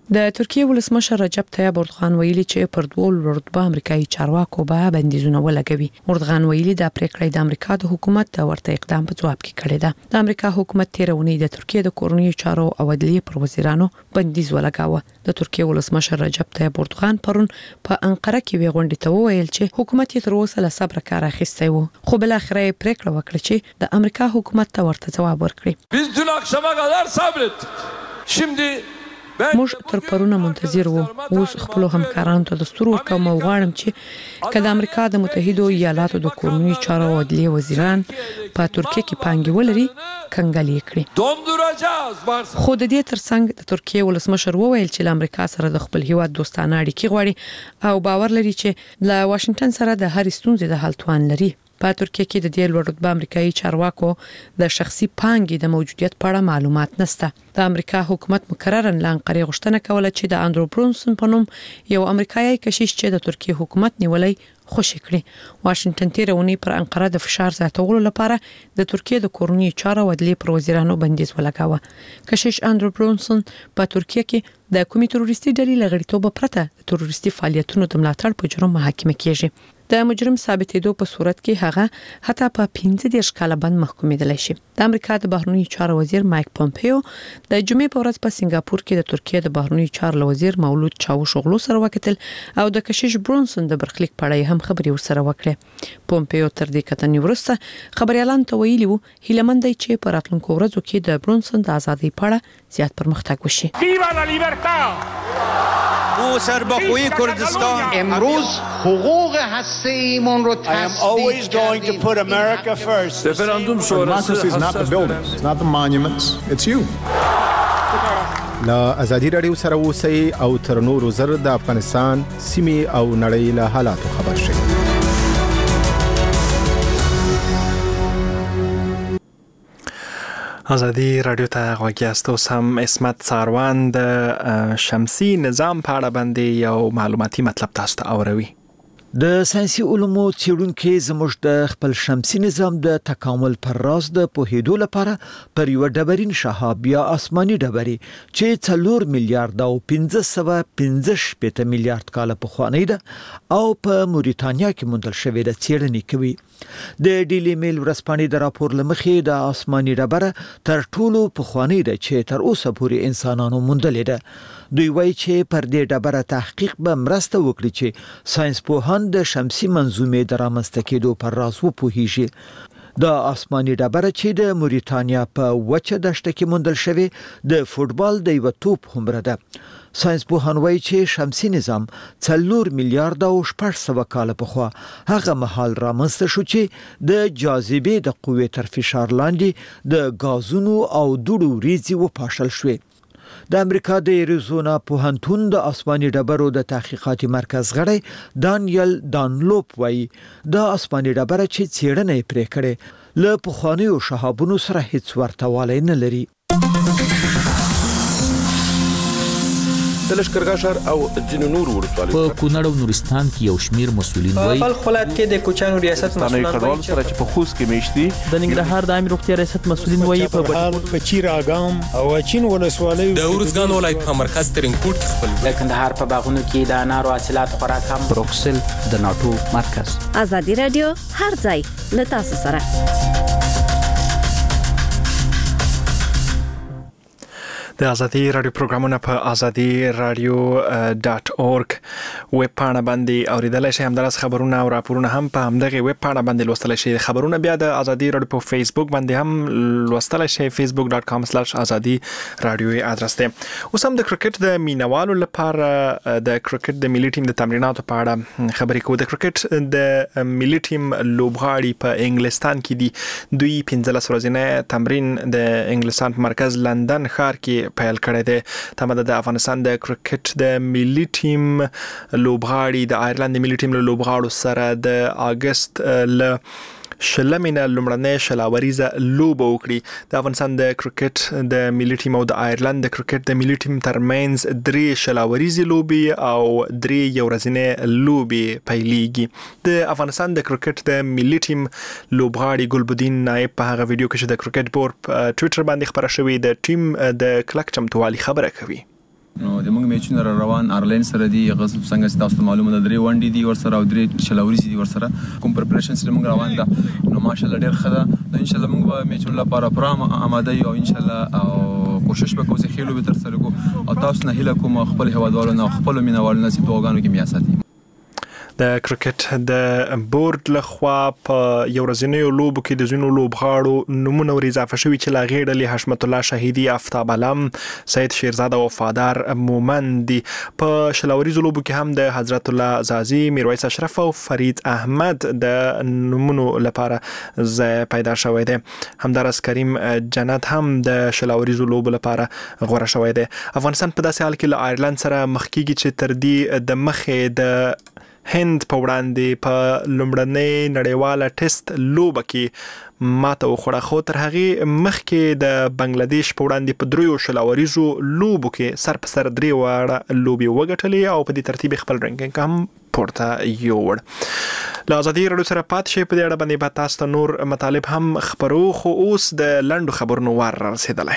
د ترکیه ولسمشر رجب طیب اردوغان ویلي چې پر دوه رتبه امریکایي چارواکو به بندیزونه ولګوي. اردوغان ویلي دا پریکړه د امریکا د حکومت د ورته اقدام په جواب کې کړې ده. د امریکا حکومت تیرونی د ترکیه د کورنیو چارو او عدلیې پر وزیرانو بندیز ولګاوه. د ترکیه ولسمشر رجب طیب اردوغان پرون په انقره کې وی غونډه ته وویل چې حکومت یې تر اوسه له صبر کار اخیستی وو، خو بل اخر یې پریکړه وکړه چې د امریکا حکومت ته ورته جواب ورکړي. Biz dün akşama kadar sabrettik. Şimdi موږ تر پرونه منتظر وو. اوس خپل همکارانو ته دستور ورکوم او غواړم چې کله امریکا د متحده ایالاتو د کورنیو چارو او عدلیې وزیران په ترکیه کې پانګې ولري کنګل یې کړي. خو د دې ترڅنګ د ترکیه ولسمشر وویل چې له امریکا سره د خپل هیواد دوستانه اړیکې غواړي او باور لري چې له واشنگټن سره د هر ستونزې د حل توان لري. په ترکیه کې د دې لوړ رتبه امریکایي چارواکو د شخصي پانګې د موجودیت په اړه معلومات نشته. د امریکا حکومت مکررن لانقره غوښتنه کوله چې د اندرو برونسن په نوم یو امریکایي کشیش چې د ترکیه حکومت نیولې خوشی کړي. واشنگټن تیرونی پر انقره د فشار زیاتولو لپاره د ترکیه د کورنیو چارو او عدلیې پر وزیرانو بندیز ولګاوه. کشیش اندرو برونسن په ترکیه کې د کومې تروریستي ډلې لغړیتوب پرته د تروریستي فعالیتونو د ملاتړ په جرم محاکمه کیږي. د مجرم ثابتېدو په صورت کې هغه حتی په 15 کاله بند محکومېدل شي. د امریکا د بهرنیو چارو وزیر مایک پومپیو د جمعې په ورځ په سنگاپور کې د ترکیه د بهرنیو چارو وزیر مولود چاوشوغلو سره وکتل او د کشیش برونسن د برخلیک په اړه هم خبري ورسره وکړه. پومپیو تر دې کتنې وروسته خبريالان ته ویلي وو هیلمند دی چې په راتلونکو ورځو کې د برونسن د ازادۍ په اړه زیات پرمختګ وشي. Viva la libertad! او سربخوی کردستان امروز حقوق هسته‌ایمون رو I am always going to put America first. referendum sonrası is not the buildings, it's not the monuments, it's you. لا ازادي رادیو سره اوسئ او تر نورو زر د افغانستان سیمې او نړۍ له حالاتو خبر شئ. ازادي رادیو ته غوږی یاست. اوس هم اسمت ساروان د شمسي نظام په اړه باندې یو معلوماتي مطلب تاسو ته اوروي. د ساينسي علومو څېړونکو زموږ د خپل شمسي نظام د تکامل پر راز د پوهېدو لپاره پر یو ډبرین شهاب یا آسماني ډبرې چې 4 میلیارډ او 515 میلیارډ کاله پخوانۍ ده او په موریتانیا کې موندل شوې ده څېړنې کوي. د ډیلی میل ورځپاڼې د راپور لمخې د آسماني ډبره تر ټولو پخوانۍ ده چې تر اوسه پورې انسانانو موندلې ده. دوی وایي چې پر دې ډبره تحقیق به مرسته وکړي چې ساينس پوهان د شمسي منظومې د رامنځته کېدو پر راز وپوهیږي. د آسماني ډبره چې د موریتانیا په وچه دشته کې موندل شوې د فوټبال د یو توپ همره ده. ساينس پوهان وایي چې شمسي نظام 4 میلیارډ او 600 کاله پخوا هغه مهال رامنځته شو چې د جاذبې د قوې تر فشار لاندې د غازونو او دوړو ریزي وپاشل شوې. د امریکا د اریزونا پوهنتون د آسماني ډبرو د تحقیقاتي مرکز غړی دانیل دانلوپ وایي د آسماني ډبره چې څېړنه یې پرې کړې له پخوانیو شهابونو سره هیڅ ورته والی نه لري. د لشکرګاه ښار او ځینو نورو ولسوالیو په کونړ او نورستان کې یو شمیر مسولین وایي په بلخ ولایت کې د کوچانو ریاست مسولین وایي چې په خوست کې میشتي د ننګرهار د عامه روغتیا ریاست مسولین وایي په چیر اګام او چین ولسوالیو د ورزګان ولایت په مرکز ترنګوټ خپل د کندهار په باغونو کې د انارو حاصلات خوراک هم بروکسل د ناتو مرکز. ازادي رادیو هر ځای له تاسو سره. د ازادي رادیو پروګرامونه په azadi.radio.org ویب پاڼه باندې اوریدلای شئ. همدارس خبرونه او راپورونه هم په همدغه ویب پاڼه باندې لوستلای شئ. خبرونه بیا د ازادي رادیو په فیسبوک باندې هم لوستلای شئ. facebook.com/azadi رادیو ادرس دی. اوس هم د کرکټ د مینوالو لپاره د کرکټ د ملي ټیم د تمریناتو په اړه خبرې کوو. د کرکټ د ملي ټیم لوبغاړي په انګلستان کې دي. دوی 15 ورځې تمرین د انګلستان په مرکز لندن ښار کې پیل کړی دی. تمه د افغانستان د کرکټ د ملي ټیم لوبغاړي د آیرلند د ملي ټیم له لوبغاړو سره د اگست ل شلمینه لمړنۍ شلاوریزه لوبه وکړي. د افغانستان د کرکټ د ملي ټیم او د آیرلند د کرکټ د ملي ټیم ترمنځ 3 شلاوریزه لوبي او 3 یورزنې لوبي پیلېږي. د افغانستان د کرکټ د ملي ټیم لوبغاړي ګلبدین نائب په هغه ویډیو کې چې د کرکټ بورډ په ټوئیټر باندې خبره شوې د ټیم د کلک چمتووالي خبره کوي. نو د موږ میچونه روان آرلین سره دی غصب څنګه تاسو معلومه ده 3 ونډې دي ور سره او 3 چلوري دي ور سره کوم پریپریشن سره موږ روان ده نو ماشاءالله ډیر ښه ده ان شاء الله موږ به میچونه لپاره پرام آماده یو ان شاء الله او کوشش وکړو چې خېلو به تر سره کو او تاسو نه هیله کوم خپل هوادارو نه خپل مینوالو نه سي دوغانو کې میاساتي د کرکټ د بورډ لخوا په یو ورځنیو لوبو کې د ځینو لوبغاړو نومونه ور اضافه شوي چې لا غیر له حشمت الله شهیدی، آفتاب علم، سید شیرزاد او وفادار مومند دي. په شلوريزو لوبو کې هم د حضرت الله زازي، میرویس اشرف او فرید احمد د نومونو لپاره ځای پیدا شوی دی. همدارس کریم جنت هم د شلوريزو لوبو لپاره غوړه شوی دی. افغانستان په داسې حال کې له آیرلند سره مخ کیږي چې تر دې د مخې د هند په وړاندې په لومړنۍ نړیواله ټیسټ لوبه کې ماته وخوړه، خو تر هغې مخکې د بنگلاديش په وړاندې په 3 شلوريزو لوبو کې سر په سر 3 واړه لوبې وګټلې او په دې ترتیب خپل رنکینګ هم پورته یوړ. له ازادي راډیو سره پات شي په دې اړه باندې به تاسو ته نور مطالب هم خبرو، خو اوس د لنډو خبرونو وار رسیدلی.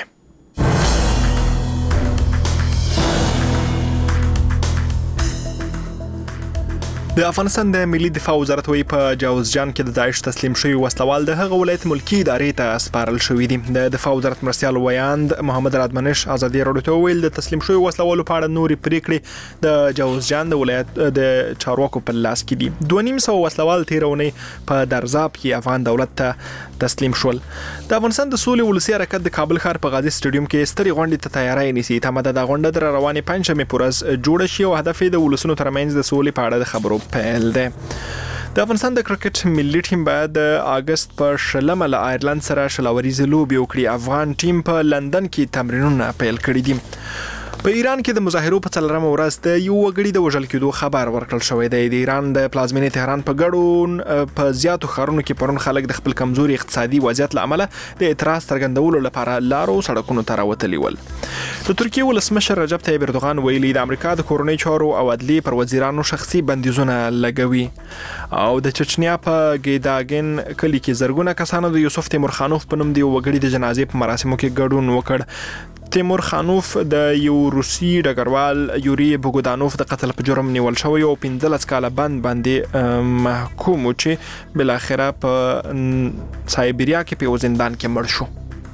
د افغانستان د ملي دفاع وزارت وی په جاوزجان کې د داعش تسلیم شوی وسلوال د هغه ولایت ملکی ادارې ته سپارل شوی دي. د دفاع وزارت مرستيال ویاند محمد رادمنش ازادي راډیو ته ویل د تسلیم شوی وسلوالو په اړه نوري پریکړې د جاوزجان د ولایت د چارواکو په لاس کې دي. 2.5 وسلوال تیرونی په درزاب کې افغان دولت ته تسلیم شول. د افغانستان د سولې ولسی حرکت د کابل ښار په غازی سټیډیوم کې ستري غونډې ته تیاری نیسي. تمه ده غونډه در روانې پنځمه پورز جوړ شي او هدف د ولسونو ترمنځ د سولې په اړه د خبرو پیل ده. د افغانستان د کرکټ ملي ټیم بعد د اگست په 16 له آیرلند سره شلوريزه لوبي وکړي. افغان ټیم په لندن کې تمرینونه پیل کړي دي. په ایران کې د مظاهرو په 4مه ورځ د یو وګړي د وژل کېدو خبر ورکړل شوی دی. د ایران د پلازمینې تهران په ګډون په زیاتو ښارونو کې پرون خلک د خپل کمزوري اقتصادي وضعیت لامل د اعتراض څرګندولو لپاره لارو سړکونو ته راوتلي ول. د ترکیه ولسمشر رجب طیب اردوغان ویلي د امریکا د کورنۍ چارو او عدلي پر وزیرانو شخصي بندیزونه لګوي. او د چچنیا په ګیداګن کلی کې زرګونه کسانو د یوسف تیمور خانوف په نوم دی وګړي د جنازې په مراسمو کې ګډون وکړ. تیمور خانوف د یو روسي ډګروال یوري بوګودانوف د قتل په جرم نیول شوی او 15 کاله بند باندې محکوم و چې بل اخره په سایبریا کې په زندان کې مړ شو.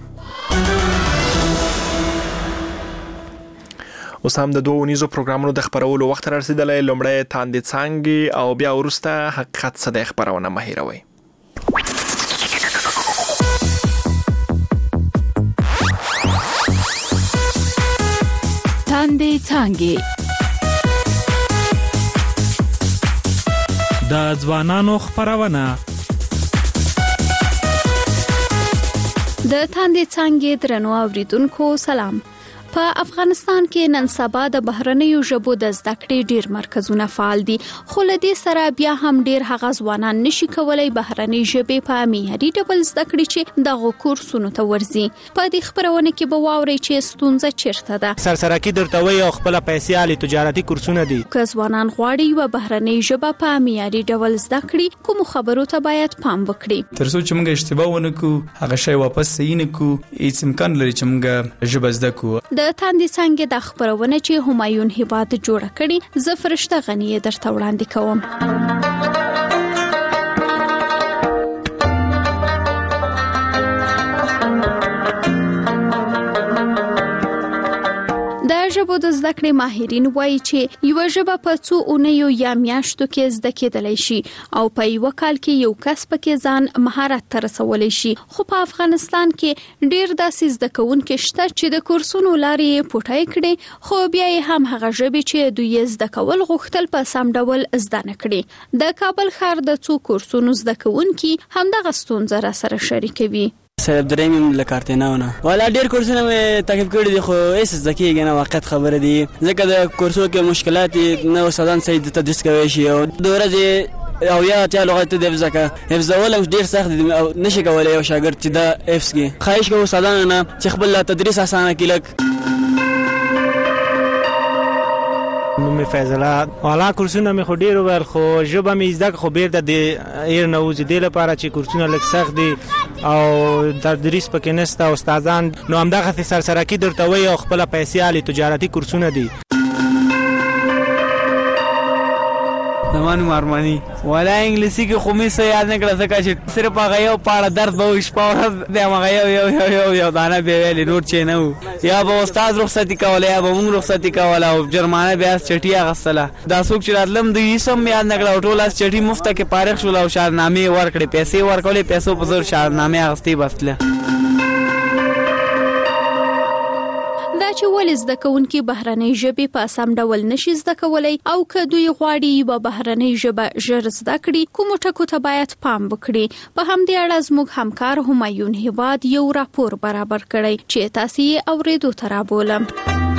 اوس هم د 2 ونیزو پروګرامونو د خبرولو وخت رسیدلی. لومړی تاندې څانګې او بیا وروسته حقیقت څه دی خبرونه مه هېروئ. تاندې څانګې د ځوانانو خبرونه. د تاندې څانګې درنو اوریدونکو سلام. په افغانستان کې نن سبا د بهرنیو ژبو د زده کړې ډیر مرکزونه فعال دي، خو له دې سره بیا هم ډیر هغه ځوانان نشي کولای بهرنۍ ژبې په معیاري ډول زده کړي چې دغه کورسونو ته ورځي. په دې خبرونه کې به واوري چې ستونزه چیرته ده. سرسرکی درته وي او خپل پیسې علي تجارتي کورسونه دي. که ځوانان غواړي یو بهرنۍ ژبه په معیاري ډول زده کړي، کوم خبرو ته باید پام وکړي. تر څو چې موږ اشتباه ونکړو، هغه شی واپس صحیح نکړو، هیڅ امکان لري چې موږ ژبه زده کړو. د تاندې څانګې د خبرونه چې همایون هیبات جوړه کړي، زه فرشته غنیه درته وړاندې کوم. د ژبو د زده کړې ماهرین وایي چې یو ژبه په څو اونیو یا میاشتو کې زده کېدلی شي او په یو کال کې یو کس پکې ځان مهارت ته رسولی شي. خو په افغانستان کې ډیر داسې زده کوونکي شته چې د کورسونو لارې پټای کړي، خو بیا یې هم هغه ژبې چې دوی زده کول غوښتل په سم ډول زده نه کړي. د کابل ښار د څو کورسونو زده کوونکي همدغه ستونزه را سره شریکوي. سره درېم لکارتناونه ولا ډیر کورسونه مې تعقیب کړی دي، خو هیڅ ځکه نه واقعیت خبره دي، ځکه د کورسو کې مشکلات نه استادان صحیح تدریس کوي شي او د ورځې او یا چې لغت د حفظول ډیر سخت دي او نشي کولای یو شاګرد چې دا حفظ کې. خواهش کوم استادان نه چې خپل تدریس اسانه کړي. نوم فیض الله والا کورسونه مې خو ډیر ول خو ژبه مې زده خو بیرته د ایر نوځ دی لپاره چې کورسونه لږ سخت دي او تدریس پکې نشته استادان نو همدغه سرسرکی درته وي او خپل پیسې علي تجارتي کورسونه دي. زمانو مارمانی ولا انګلیسي کې خو مې څه یاد نه کړل ځکه چې صرف هغه یو پاړه درس به وي شپه ورځ د هغه یو دانه به ویلې نور چې نه و یا به استاد رخصتي کوله یا به موږ رخصتي کوله او جرمانه بیا چټي اغستله دا څوک چې راتلم د یې سم یاد نه کړل ټول اس چټي مفته کې فارغ شول او شاهنامې ورکړې پیسې ورکولې پیسو په زور شاهنامې اغستې بسله. چې ولې زده کوونکي بهرنۍ ژبې په سم ډول نشي زده کولای او که دوی غواړي یو بهرنۍ ژبه ژر زده کړي کوم ټکو ته باید پام وکړي. په همدې اړه زموږ همکار همایون هیواد یو راپور برابر کړی چې تاسو یې اوریدو ته رابولم.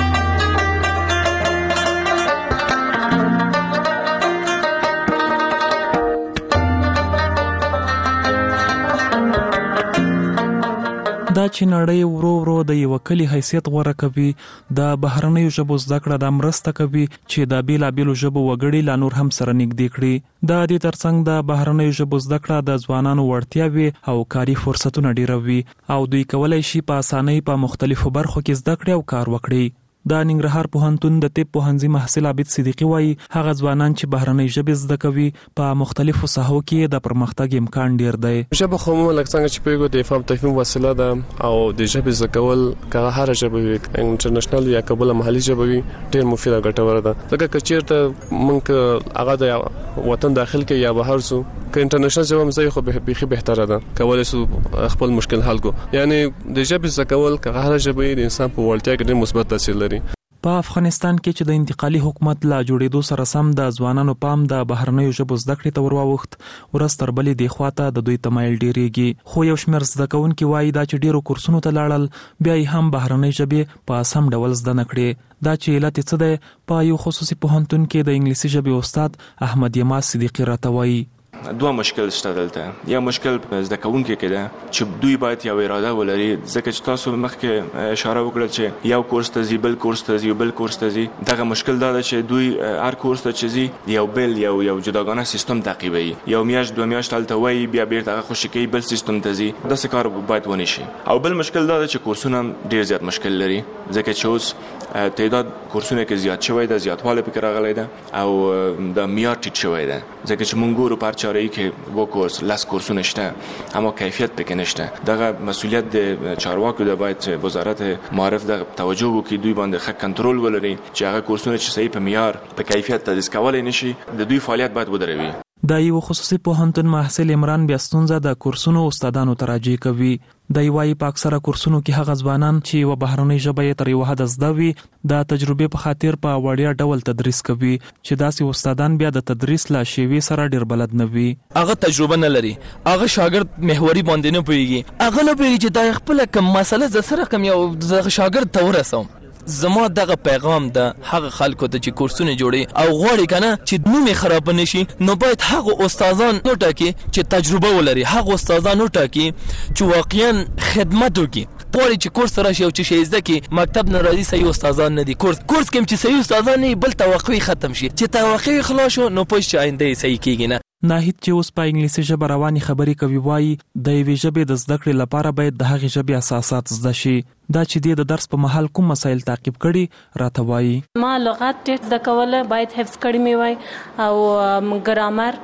دا چې نړۍ ورو ورو د یو کلی حیثیت غوړه کوي د بهرنیو ژبو زده کړه د مرسته کوي چې د بیلابیلو ژبو وګړي لا نور هم سره نږدې کړي. د دې ترڅنګ د بهرنیو ژبو زده کړه د ځوانانو وړتیاوي او کاري فرصتونه ډیروي او دوی کولای شي په اسانۍ په مختلفو برخو کې زده کړي او کار وکړي. د ننګرهار پوهنتون د طب پوهنځي محصل عابد صدیقي وایي هغه ځوانان چې بهرنۍ ژبې زده کوي په مختلفو ساحو کې د پرمختګ امکان ډیر دی. ژبه خو موږ لکه څنګه چې پیګو د فهم تفهیم وسیله ده او د ژبې زده کول که هر ژبه وي انټرنیشنل یا کبل محلي ژبه وي ډیر مفید او ګټور ده. ځکه چې چیرته موږ هغه د وطن داخل کې یا بهر سو که انټرنیشنل ژبه مزه خو به بهتره ده کولای سو خپل مشکل حل کو یعنی د ژبې زده کول که هر ژبه د انسان په وړتیا کې ډیر مثبت تاثیر لري. په افغانستان کې چې د انتقالي حکومت لا جوړېدو سره سم د ځوانانو پام د بهرنیو ژبو زده کړې ته ورواوښت ورځ تر بلې دی خواته د دوی تمایل ډیریږي. خو یو شمېر زده کوونکي وایي دا چې ډیرو کورسونو ته لاړل بیا یې هم بهرنۍ ژبې په سم ډول زده نه کړې. دا چې علت څه دی په یو خصوصي پوهنتون کې د انګلیسي ژبې استاد احمد یماز صدیقي راته وایي. دوه مشکل شته دلته. یا مشکل زده کوونکي کې ده چې دوی باید یو اراده ولري ځکه چې تاسو مخکې اشاره وکړه چې یو کورس ته ځي بل کورس ته ځي بل کورس ته ځي دغه مشکل دا ده چې دوی هر کورس ته چې ځي یو بل یو جداګانه سیستم تعقیبوي یو میاشت دوه میاشت هلته وایي بیا بیرته هغه خوشي کوي بل سیستم ته ځي داسې کار باید ونه شي. او بل مشکل دا ده چې کورسونه ډیر زیات مشکل لري ځکه چې اوس تعداد کورسونه کې زیات شوی ده زیاتوالی پکې راغلی ده او د معیار ټیټ شوی ده ځکه چې موږ ګورو په هر چاره‌ای کې و کورس لاس کورسونه شته اما کیفیت پکې نشته. دغه مسؤلیت د چارواکو د باید وزارت معارف د توجه وکړي دوی باندې ښه کنټرول ولري چې هغه کورسونه چې صحیح په معیار په کیفیت تدریس کولای نشي د دوی فعالیت باید ودروي. د یو خصوصي پوهنتون محصل عمران بیا ستونزه د کورسونو استادانو ته راجع کوي. د یوای په اکثره کورسونو کې هغه ځوانان چې و بهرنۍ ژبه تر یو حد زده وي د تجربه په خاطر په وړیا ډول تدریس کوي چې داسې استادان بیا د تدریس لا شیوي سره ډیر بلد نه وي. هغه تجربه نه لري هغه شاګرد محوري باندې نه پوهیږي هغه نه پوهیږي چې دا خپل کوم مسله ز سره کوم یو شاګرد ته ورسوم. زما دغه پیغام د هغه خلکو ته چې کورسونه جوړي او غواړي کنه چې نوم خراب نشي نو باید هغه استادان نو ټاکي چې تجربه ولري هغه استادان نو ټاکي چې واقعا خدمت وکړي. پوری چې کورس راشي او چې شي زده کی مکتب ناراضي صحیح استادان نه دي کورس کوم چې صحیح استادان نه بل توقعي ختم شي چې توقعي خلاص شو نو پوه شي آینده صحیح کیږي نه. ناهید چې اوس په انګلیسي ژبه رواني خبرې کوي وایي د یوې ژبې د زده کړې لپاره باید د هغې ژبې اساسات زده شي. دا چې د درس په مهال کوم مسایل تعقیب کړي راته وایي. ما لغات ډېر زده کوله باید حفظ کړی مې وای او ګرامر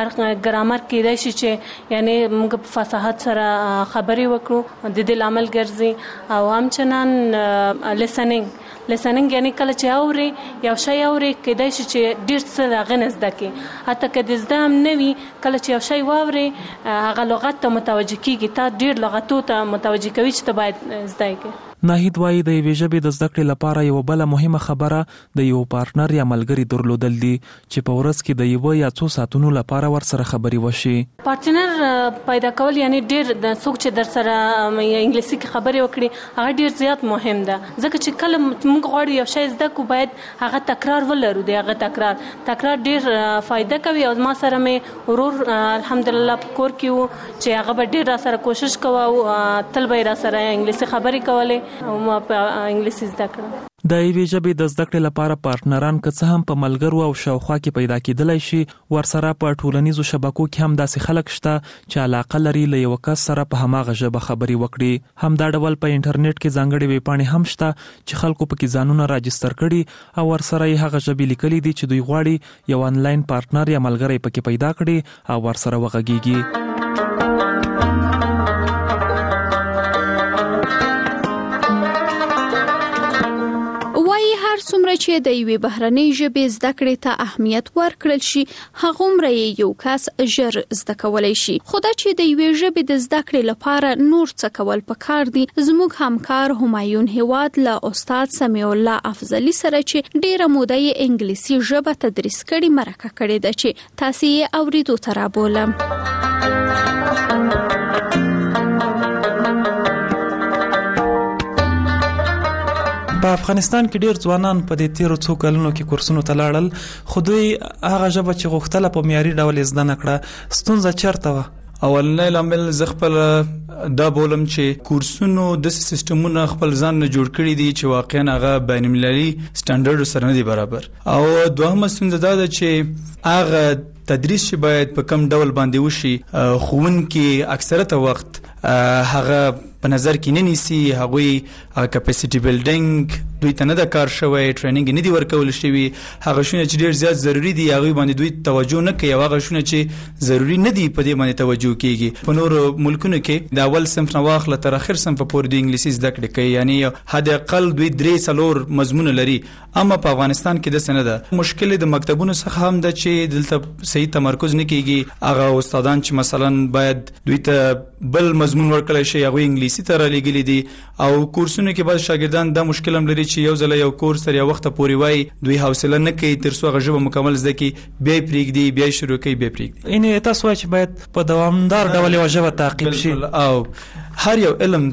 کېدای شي چې یعنی موږ په فصاحت سره خبرې وکړو د دې لامل ګرځي او همچنان لیسنینګ یعنی کله چې اوري یو شی اوري کېدای شي چې ډېر څه هغه نه زده کړي حتی که د زده هم نه وي کله چې یو شی واوري هغه لغت ته متوجه کېږي تا ډېر لغتو ته متوجه کوي چې ته باید زده کړې. ناهید وایي د یوې ژبې د زده کړې لپاره یو بله مهمه خبره د یو پارتنر یا ملګري درلودل دي چې په ورځ کې د یو یا څو ساعتونو لپاره ورسره خبرې وشي. پارتنر پیدا کول یعنی ډېر د څوک چې در سره انګلیسي کې خبرې وکړي هغه ډېر زیات مهم ده ځکه چې کله موږ غواړو یو شی زده کو باید هغه تکرار ولرو دی هغه تکرار ډېر فائدہ کوي او ما سره مې ورور الحمدلله کور کې و چې هغه به ډېر را سره کوشش کوو تل به را سره انګلیسي خبرې کولې او ما په انګلیسي زده کړم. د یوې ژبې د زده کړې لپاره پارتنران که څه هم په ملګرو او شاوخوا کې پیدا کېدلی شي، ورسره په ټولنیزو شبکو کې هم داسې خلک شته چې علاقه لري له یو کس سره په هماغه ژبه خبرې وکړي. همدا ډول په انټرنیټ کې ځانګړې ویبپاڼې هم شته چې خلکو پکې ځانونه راجستر کړي او ورسره یې هغه ژبې لیکلي دي چې دوی غواړي یو انلاین پارتنر یا ملګری پکې پیدا کړي او ورسره وغږیږي. هر څومره چې د یوې بهرنۍ ژبې زده کړې ته اهمیت ورکړل شي، هغومره یو کس ژر زده کولی شي. خو دا چې د یوې ژبې د زده کړې لپاره نور څه کول پکار دي، زموږ همکار همایون هیواد له استاد سمیع الله افضلی سره چې ډیره موده یې انګلیسي ژبه تدریس کړي مرکه کړې ده چې تاسو یې اوریدو ته رابولم. په افغانستان کې ډیر ځوانان په دې تیرو څو کلونو کې کورسونو ته لاړل، خو دوی هغه ژبه چې غوښتله په معیاري ډول زده نه کړه. ستونزه چیرته وه؟ اولنی لامل زه خپل دا بولم چې کورسونو د سیستمونو خپل ځان نه جوړ کړي دي چې واقعا هغه بین المللي سټانډرډ سره نه دي برابر. او دوهمه ستونزه دا ده چې هغه تدریس چې باید په کم ډول باندې وشي، ښوونکي اکثریت وخت هغه په نظر کې نه نیسي، هغوی کیپاسټي بیلډینګ دوی ته نه د کار شوی، ټریننګ نه دی ورکول شوی. هغه شونه چې ډیر زیات ضروری دي هغه باندې دوی توجه نه کوي، هغه شونه چې ضروری نه دي په دې باندې توجه کیږي. په نورو ملکونو کې د اول صنف نه واخله تر اخر صنف پورې د انګلیسي زده کړې کوي، یعنی حد اقل دوی 3-4 مضمون لري. اما په افغانستان کې د سند ده مشکل د مکتبونو څخه هم د چې دلته صحیح تمرکز نه کیږي. هغه استادان چې مثلا باید دوی ته بل مضمون ورکړل شي هغه انګلیسي ته لګیلي دي، او کورسونو کې بعض شاګردان دا مشکل هم لري چې یو ځل یو کورس تر یو وخت پورې وای دوی حوصله نه کوي تر څو هغه ژبه مکمل زده کړي، بیا پریږدي، بیا شروع کوي، بیا پریږدي. ان تاسو چې باید په دوامدار ډول یو ژبه تعقیب شي، او هر یو علم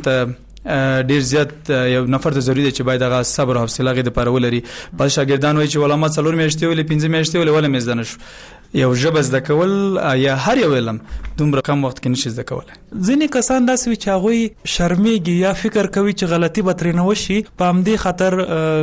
ته ډیر زیات یو نفر ته ضروري دی چې باید هغه صبر او حوصله غي د پاره ولري. بعض شاګردان وایي چې ولما 4 میاشتې ولې 5 میاشتې ولې مې زده نشو. یو ژبه زده کول یا هر یو علم دومره کم وخت کې نشي زده کولای. ځینې کسان داسې وي چې هغوی شرمېږي یا فکر کوي چې غلطي به ترې نه وشي، په همدې خاطر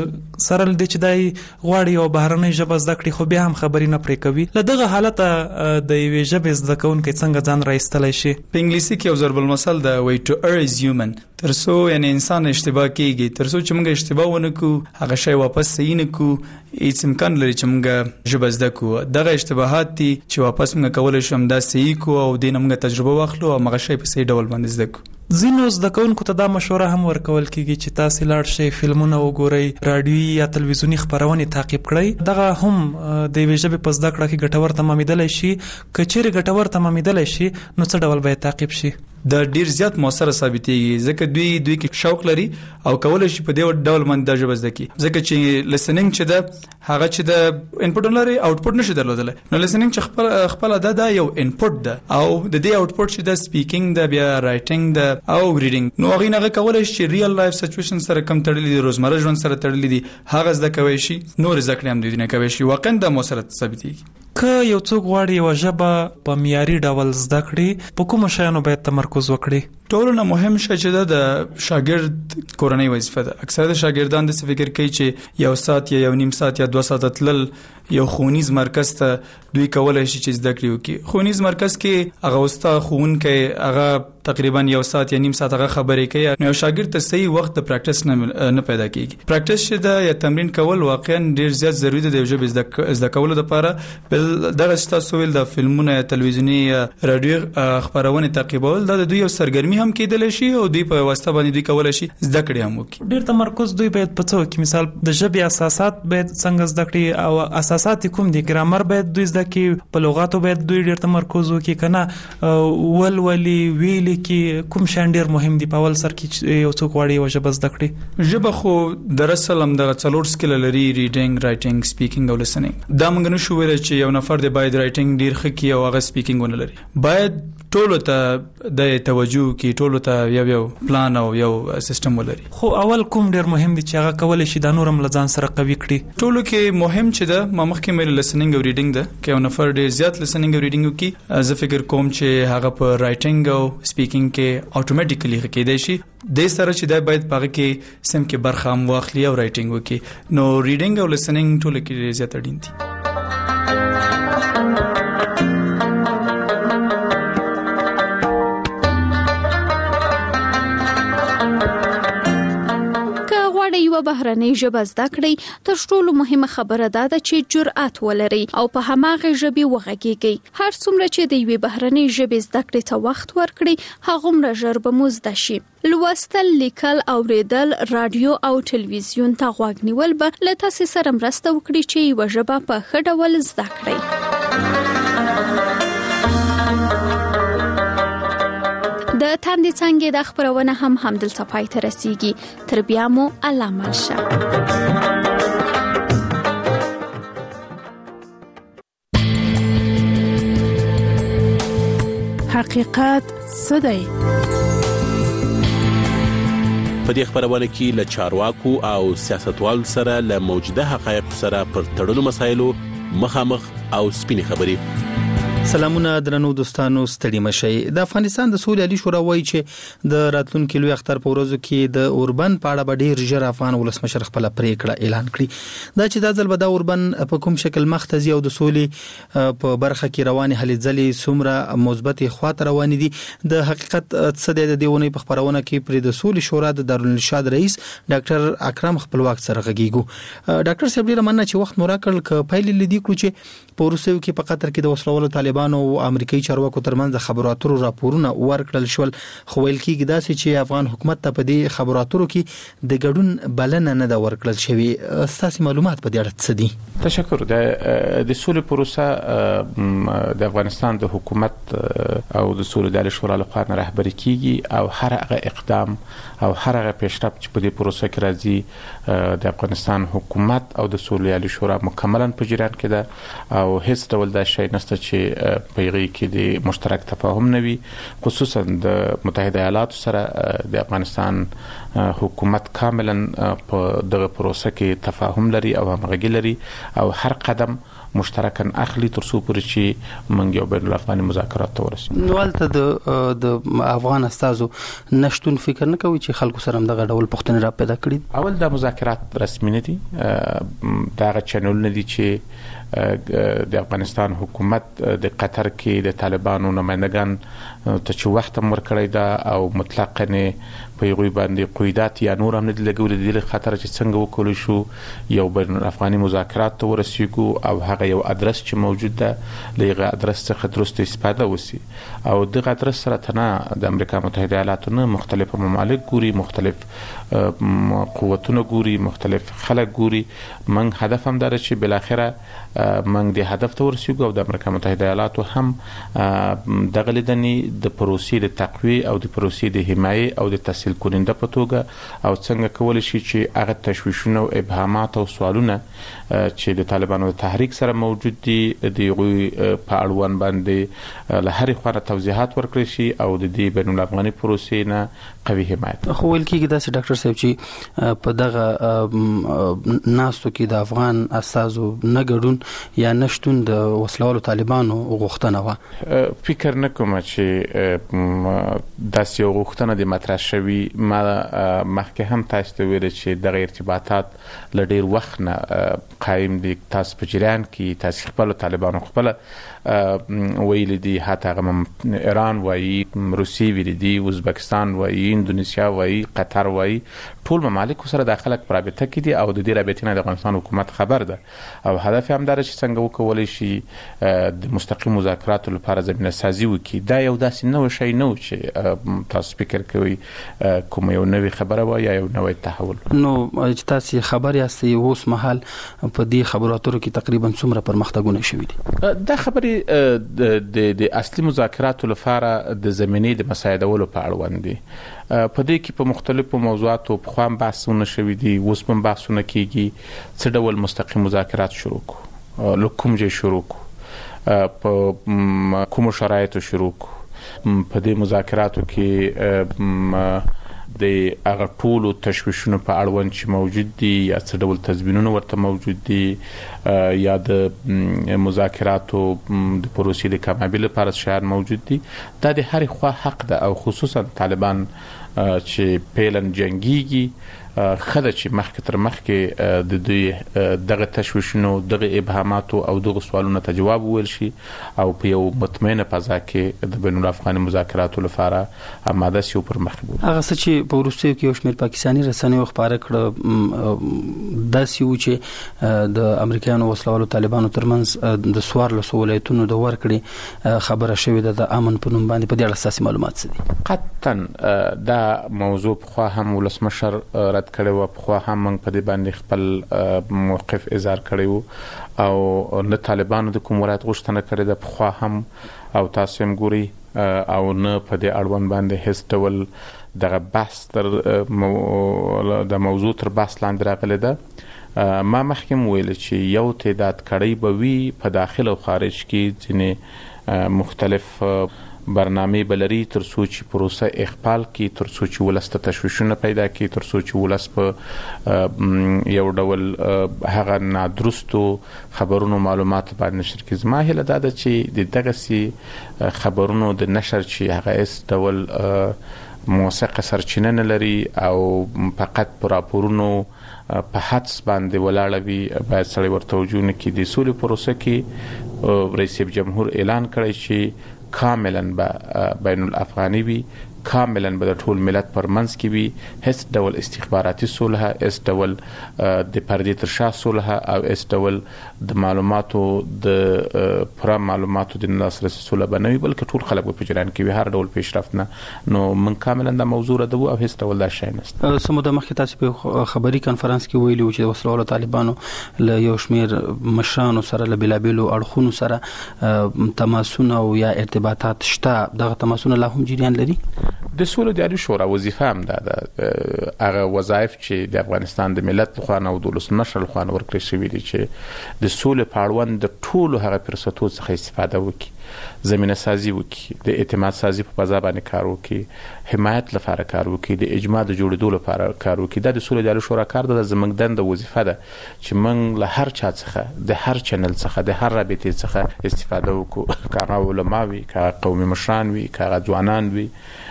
سره له دې چې دی غواړي یو بهرنۍ ژبه زده کړي خو بیا هم خبرې نه پرې کوي. له دغه حالته د یوې ژبې زده کوونکی څنګه ځان راایستلی شي؟ په انګلیسي کې یو ضرب المثل ده وایي to err is human. تر څو یعنی انسان اشتباه کیږي، تر څو چې موږ اشتباه ونه کړو هغه شی واپس صحیح نه کړو، هیڅ امکان لري چې موږ ژبه زده کړو. دغه اشتباهات دي چې واپس موږ کولای شو دا صحیح کړو او دینه موږ تجربه واخلو او هغه شی په صحیح ډول باندې زده کړو. ځینو زده کوونکو ته دا مشوره هم ورکول کیږي چې تاسو لاړ شئ فلمونه وګورئ، رادیوي یا تلویزیونی خبرونه تعقیب کړئ. دغه هم د یوې ژبې په زده کړه کې ګټور تمامیدلی شي. که چیرې ګټور تمامیدلی شي نو څه ډول باید تعقیب شي؟ دا ډیر زیات موثر ثابتېږي ځکه دوی کې شوق لري او کولای شي په دې ډول باندې د ژبه زده کړي. ځکه چې لسننګ چې ده هغه چې د انپوټ لري آوټپوټ نشي درلودل، نو لسننګ چې خپل دا یو انپوټ ده او د دې آوټپوټ چې د سپیکینګ ده، بیا رائټینګ ده او ریډینګ، نو هغه نه کولای شي ریل لایف سچويشن سره کم تړلې دي، روزمره ژوند سره تړلې دي، هغه زده کوي شي، نور زده کړم دوی نه کوي شي. واقعا د موثر ثابتېږي. که یو څوک غواړي یو ژبه په معیاري ډول زده کړي، په کوم شیانو باید تمرکز وکړي؟ ټولنه مهم شي چې د شاګرد کورنۍ وظیفه ده. اکثره د شاګردان د فکر کوي چې یو ساعت یا یو نیم ساعت یا 2 ساعت تلل یو ښوونیز مرکز ته دوی کولای شي چې زده کړي وکړي. ښوونیز مرکز کې هغه استاد ښوونکی هغه تقریبا یو ساعت یا نیم ساعت هغه خبرې کوي، نو شاګرد ته صحیح وخت د پریکټیس نه پیدا کیږي. پریکټیس چې دا یا تمرین کول واقعا ډیر زیات ضروری دی د ژبې زده کولو لپاره. بل دغه تاسو ویل د فلمونو یا تلویزیونی یا رادیو خبرونه تعقیبول دا د دوی یو سرګرمي هم کېدل شي او دوی په واسطه باندې دوی کولای شي زده کړي هم وکړي. ډیر تمرکز دوی باید په څه کې مثال د ژبې اساسات باید څنګه زده کړي او اساسات کوم دي؟ ګرامر باید دوی زده کړي، په لغاتو باید دوی ډیر تمرکز وکړي کنه ولولي ویل کې کوم شان ډیر مهم دي په اول سر کې یو څوک واړي او ژبه زده کړي؟ ژبه خو در اصل هم د 4 سکل لري، ریډینګ، رائټینګ، سپیکینګ او لسنینګ. دا موږ نشو ویل چې یو نفر دی باید رائټینګ ډیر ښه کړي او هغه سپیکینګ ونه لري. باید ټولو ته د توجه کې ټولو ته یو پلان او یو سیستم ولري. خو اول کوم ډیر مهم دي چې هغه کول شي د نورم لزان سره قوي کړي؟ ټولو کې مهم چې دا ما مخکې مې لسننګ او ریډینګ ده کې یو نفر ډیر زیات لسننګ او ریډینګ کوي، زه فکر کوم چې هغه په رائټینګ او سپیکینګ کې اتوماتیکلی کېدای شي. د سره چې دا باید پاره کې سم کې برخه هم واخلي او رائټینګ وکړي. نو ریډینګ او لسننګ ټول کې زیات اړین دي. یو بهرنۍ ژبه زده کړئ، تر ټولو مهمه خبره دا ده چې جرأت ولرئ او په هماغه ژبه وغږیږئ. هر څومره چې د یوې بهرنۍ ژبې زده کړې ته وخت ورکړئ، هغومره ژر به مو زده شي. لوستل، لیکل، اوریدل، رادیو او ټلویزیون ته غوږ نیول به له تاسو سره مرسته وکړي چې یو ژبه په ښه ډول زده کړئ. د تاندې څنګه د خبرونه هم دلته پای ته رسیږي. تر بیا مو الله ملشه. حقیقت څه دی؟ په دې خبرونه کې له چارواکو او سیاستوالو سره له موجوده حقایقو سره پر تړلو مسایلو مخامخ او سپینې خبرې. سلامونه درنو دوستانو، ستړي مشئ. د افغانستان د سولې عالی شورا وایي چې د راتلونکي لوی اختر په ورځو کې د اوربن په اړه به ډیر ژر افغان ولسمشر خپل پریکړه اعلان کړي. دا چې د ځل به د اوربن په کوم شکل مختزي او د سولې په برخه کې رواني هلې ځلې څومره مثبت خواته روان دي، د حقیقت څه د دیونی په خبرونه کې پر د سولې شورا د دارالارشاد رئیس ډاکټر اکرم خپلواک سره غږیږو. ډاکټر صاحب ډیره مننه چې وخت مو راکړل. ک پایلې لیدي کو چې په روسیو کې په قطر کې د وسلوالو طالبانو او امریکایي چارواکو ترمنځ خبرو اترو راپورونه ورکړل شول، خو ویل کېږي دا چې افغان حکومت ته په دې خبرو اترو کې د ګډون بلنه نه دا ورکړل شوی. تاسو معلومات په دې اړه څه دي؟ تشکر. د سولې پروسه د افغانستان د حکومت او د سولې د شورا لخوا رهبري کیږي او هر هغه اقدام او هر هغه پیشرفت چې په دې پروسه کې راځي د افغانستان حکومت او د سولې د شورا مکملاً په جریان کې ده او هیڅ ډول دا شی نشته چې په یغې کې د مشترک تفاهم نه وي. خصوصا د متحده ایالاتو سره د افغانستان حکومت کاملا په دغه پروسه کې تفاهم لري او همغږي لري او هر قدم مشترکاً اخلي تر څو پورې چې موږ یو بین الافغاني مذاکرات ته ورسېږو. نو هلته د افغان استازو نشتون فکر نه کوي چې خلکو سره دغه ډول پوښتنې را پیدا کړي؟ اول د مذاکرات رسمي نه دي، دغه چینلونه دي چې د افغانستان حکومت د قطر کې د طالبانو نمائندگان ته چې وخت هم ورکړی ده او مطلقاً په هغوی باندې قیودات یا نور هم نه دي لګولي د دې خاطر چې څنګه وکولی شو یو بین الافغاني مذاکرات ته ورسېږو او هغه یو ادرس چې موجود ده له هغه ادرس څخه درسته استفاده وشي او دغه ادرس سره تنه د امریکا متحده ایالاتو نه مختلف ممالک ګوري، مختلف قوتونه ګوري، مختلف خلک ګوري. من هدف هم داره چې بالاخره من د هدف ته ورسېږو او د امریکا متحده ایالاتو هم دغه لیدنې د پروسې د تقویې او د پروسې د حمایې او د تسهیل کننده په توګه او څنګه کولی شي چې هغه تشویشونه او ابهامات او سوالونه چې د طالبانو د تحریک سره موجود دي د هغوی په اړوند باندې له هرې خوا نه توضیحات ورکړی شي او د دې بین الافغاني پروسې نه قوي حمایت. خو ویل کېږي داسې ډاکټر صاحب چې په دغه ناستو کې د افغان استازو نه ګډون یا نشتون د وسلوالو طالبانو غوښتنه وه. فکر نه کوم چې داسې یو غوښتنه د مطرح شوي. ما مخکې هم تاسو ته ویل چې دغه ارتباطات له ډېر وخت نه قایم دي. تاسو په جریان کې تاسو خپل طالبانو خپل ویلي دي، حتی هغه ایران وایي، روسیې ویلي دي، ازبکستان وایي، اندونیسیا وایي، قطر وایي، ټول ممالک سره د خلک په رابطه کې دي او د دې رابطې نه د افغانستان حکومت خبر ده او هدف هم داره چې څنګه وکولی شي د مستقیم مذاکراتو لپاره زمینه سازي وکړي. دا یو داسې نوی شی نه و چې تاسو فکر کوئ کوم یو نوی خبره وه یا یو نوی تحول. نو چې تاسو خبر یاستئ اوس مهال په دې خبرو اترو کې تقریبا څومره پرمختګونه شوي دي؟ دا خبرې د اصلي مذاکراتو لپاره د زمینې د مساعدولو په اړوند دي. په دې کې په مختلفو موضوعاتو په خوا بحثونه شوي دي، اوس هم بحثونه کېږي څه ډول مستقیم مذاکرات شروع کړو، له کوم ځای شروع کړو، په کومو شرایطو شروع کړو، په دې مذاکراتو کې د هغه ټولو تشویشونو په اړوند چې موجود دي یا څه ډول تضمینونه ورته موجود دي یا د مذاکراتو د پروسې د کامیابی لپاره شیان موجود دي دا د هر خوا حق ده او خصوصا طالبان چې پیلن جنگيږي خدای چې مخکې تر مخکې د دوی دغه تشویشونو دغه ابهاماتو او دغه سوالونو ته جواب ویل شي او په یو مطمئنه فضا کې د بین الافغاني مذاکراتو لپاره آماده شي پر مخ وي. هغه څه چې په وروستیو کې یو شمېر پاکستاني رسنیو خبره کړه داسې و چې د امریکایانو وسلوالو طالبانو ترمنځ د 14 ولایتونو د ورکړې خبره شوې ده د امن په نوم باندې. په دې اړه اساسي معلومات څه دي؟ قطعا دا موضوع په خوا هم ولسمشر رد کړي و، په خوا هم موږ په دې باندې خپل موقف اظهار کړی و او نه طالبانو د کوم ولایت غوښتنه کړې ده په خوا هم او تاسو هم ګوري او نه په دې اړوند باندې هیڅ ډول دغه بحث د موضوع تر بحث لاندې راغلی ده. ما مخکې ویل چې یو تعداد کړی به وي په داخل او خارج کې ځینې مختلف برنامه بلري تر څو چې پروسه اخپال کی تر څو چې ولست تشویشونه پیدا کی تر څو چې ولست په یو ډول هغه نادرستو خبرونو معلومات باندې نشر کی. زما هله دا ده چې د دغه سي خبرونو د نشر چې هغه اس ډول موثقه سرچینه نه لري او فقط پر راپورونو په حدس باندې ولاړ وي باید سړی ورته وجو نه کی. د سولې پروسه کې رئیس جمهور اعلان کړی چې کاملا بین الافغاني وي، کاملا به د ټول ملت پر منځ کې وي، هیڅ ډول استخباراتي صلح، هیڅ ډول د پردې تر شا صلح او هیڅ ډول د معلوماتو د پوره معلوماتو د لاسرسي صلح به نه وي، بلکې ټول خلک په جریان کې وي هر ډول پیشرفت نه. نو من کاملا د موضوع ردو او هیڅ ډول دا شی نشته. سمو د مخکې تاسو په خبري کانفرنس کې ویلي چې وسلوالو طالبانو له یو شمېر مشرانو سره له بلابلو اړخونو سره تماسونه او یا ارتباطات شته. دغه تماسونه لا هم جریان لري؟ د سولې د اړیکو شورا وظیفه هم ده هغه وظایف چې د افغانستان د ملت خو او د ولسمشر خو ورکړل شوی دي چې د سولې په اړوند د ټولو هغه فرصتونو څخه استفاده وکړي، زمينه سازي وکړي، د اعتماد سازي په فضا باندې کار وکړي، حمایت لپاره کار وکړي، د اجماع د جوړېدو لپاره کار وکړي. دا د سولې د اړیکو شورا کار ده، زموږ دنده وظیفه ده چې موږ له هر چا څخه د هر چینل څخه د هر رابطې څخه استفاده وکړو، کاغه علماء وي، کاغه قومي مشران وي، کاغه ځوانان وي،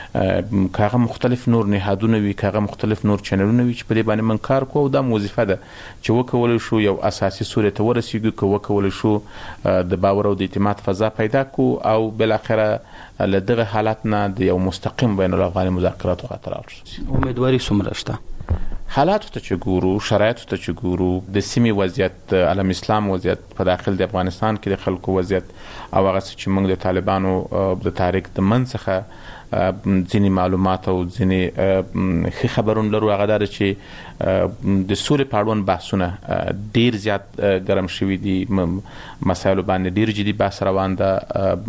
کاغه مختلف نور نهادونه وي، کاغه مختلف نور چینلونه وي چې په دې باندې من کار کوو. دا وظیفه ده چې وکول شو یو اساسي سولې ته ورسیږو، کو وکول شو د باور او د اعتماد فضا پیدا کو او بل اخره له دغه حالت نه د یو مستقیم بین الافغاني مذاکراتو خاطر راوړو. امیدواري څومره شته؟ حالات ته چې ګورو، شرایط ته چې ګورو، د سیمې وضعیت، عالم اسلام وضعیت، په داخل د افغانستان کې د خلکو وضعیت او هغه چې موږ د طالبانو د تاریخ د منځخه ځینې معلومات او ځینې ښه خبرونه لرو. هغه دا چې د سولې په اړوند بحثونه ډیر زیات ګرم شوي دي، مسایلو باندې ډیر جدي بحث روان ده.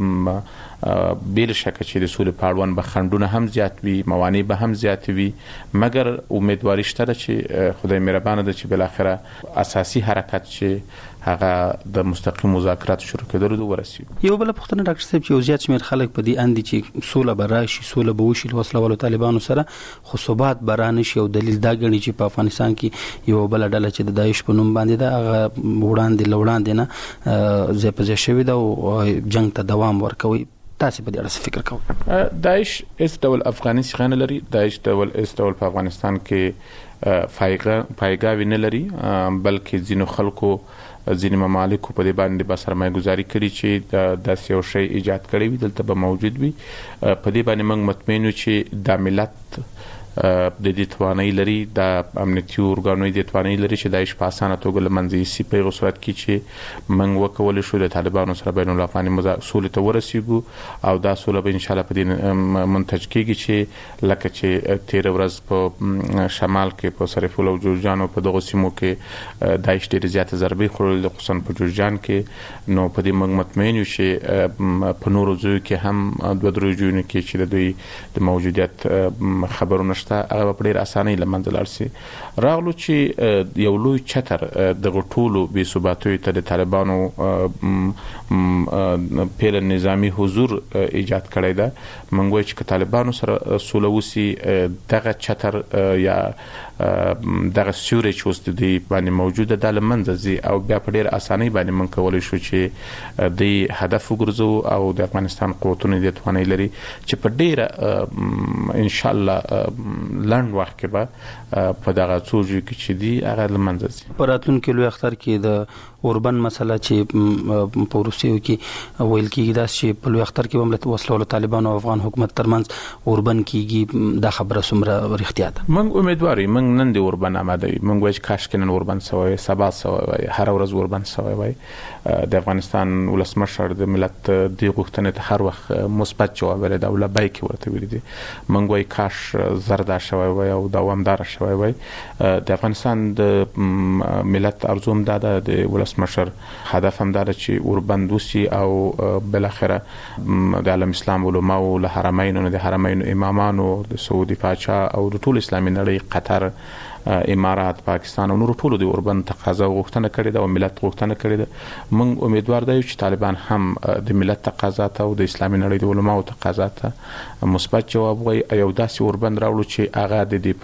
بل شک چې د سولې په اړوند به خنډونه هم زیات وي، موانع به هم زیات وي، مګر امیدواري شته چې خدای مهربانه ده چې بل اخره اساسي حرکت چې هغه د مستقیم مذاکرات شروع کېدل ورسي. یو بل پختنه ډاکټر صاحب چې یو زیات شمېر خلک په دې اندي چې سوله براشي، سوله به وشي وسلوالو طالبانو سره، خو ثبات برانه شي. او دلیل دا غني چې په افغانستان کې یو بل ډله چې د داعش په نوم باندې دا وړاندې نه زپځ شوی دا او جنگ ته دوام ورکوي. تاسو په دې اړه فکر کوئ؟ داعش اس ډول افغاني څخه لري، داعش ډول اس ډول په افغانستان کې پایګاوي نه لري، بلکې ځینو خلکو ځینې ممالکو په دې باندې به سرمایه گذاري کړي چې داسې یو شی ایجاد کړی وي، دلته به موجود وي. په دې باندې موږ مطمئن یو چې د ملت د دې توانایي لري، د امنیتي ارګانونو د توانایي لري چې داعش په اسانه توګه له منځه یوسي. په هغه صورت کې چې موږ وکولی شو د طالبانو سره بین الافغاني سولې ته ورسیږو او دا سوله به انشاءالله په دې منتج کېږي چې لکه چې تېره ورځ په شمال کې په سرپل او جوزجان او په دغو سیمو کې داعش ډېرې زیاتې ضربې خوړلې، خصوصا په جوزجان کې. نو په دې موږ مطمئن یو چې په نورو ځایو کې هم دوه درې ځایونو کې چې د دوی د موجودیت خبرونه شته هغه په ډیر اسانۍ لمنځه لاړ شي. راغلو چې یو لوی چتر د غټولو بې ثباتۍ ته د طالبانو پیل نظامی حضور ایجاد کړی ده. موږ وایو چې طالبانو سره سوله وسی دغه چتر یا دغه سیوري چې اوس د باندې موجوده د لمنځه ځي او بیا په ډیر اسانۍ باندې موږ کولی شو چې د هدف وګرځو او د افغانستان قوتونه د توانایي لري چې په ډیره ان شاء الله لنډ وخت کې به په دغه څوجو کې چې دی هغه لمنځه ځي. په راتلونکي لوی اختر کې د اوربن مسله چې په روسیو کې ویل کېږي دا چې په لوی اختر کې هم وسلو طالبانو او افغان حکومت ترمنځ اوربن کېږي دا خبره څومره رښتیا ده؟ موږ امیدوار یو موږ نن د اوربن آماده یو موږ وایو کاش کې نن اوربن سوی سبا سوی هر ورځ اوربن سوی وای. د افغانستان ولسمشر د ملت د غوښتنې ته هر وخت مثبت جواب ورکړي دا ولبای کې ورته ویل دي. موږ وایو کاش زردا شوی وای او دوامدار شوی وای. د افغانستان د ملت ارزوم دا د ولسمشر هدف هم دا چې اوربن دوسی او بل اخره د عالم اسلام علماء او له حرمینو د حرمینو امامانو د سعودي پاچا او د ټول اسلامي نړۍ قطر امارات پاکستان او نور ټول د اوربن تقاضا غوښتنه کړې ده او ملت غوښتنه کړې ده. موږ امیدوار دی چې طالبان هم د ملت تقاضا ته او د اسلامي نړۍ د علماو تقاضا ته مثبت جواب وایي. یو داسې اوربن راوړو چې هغه د دې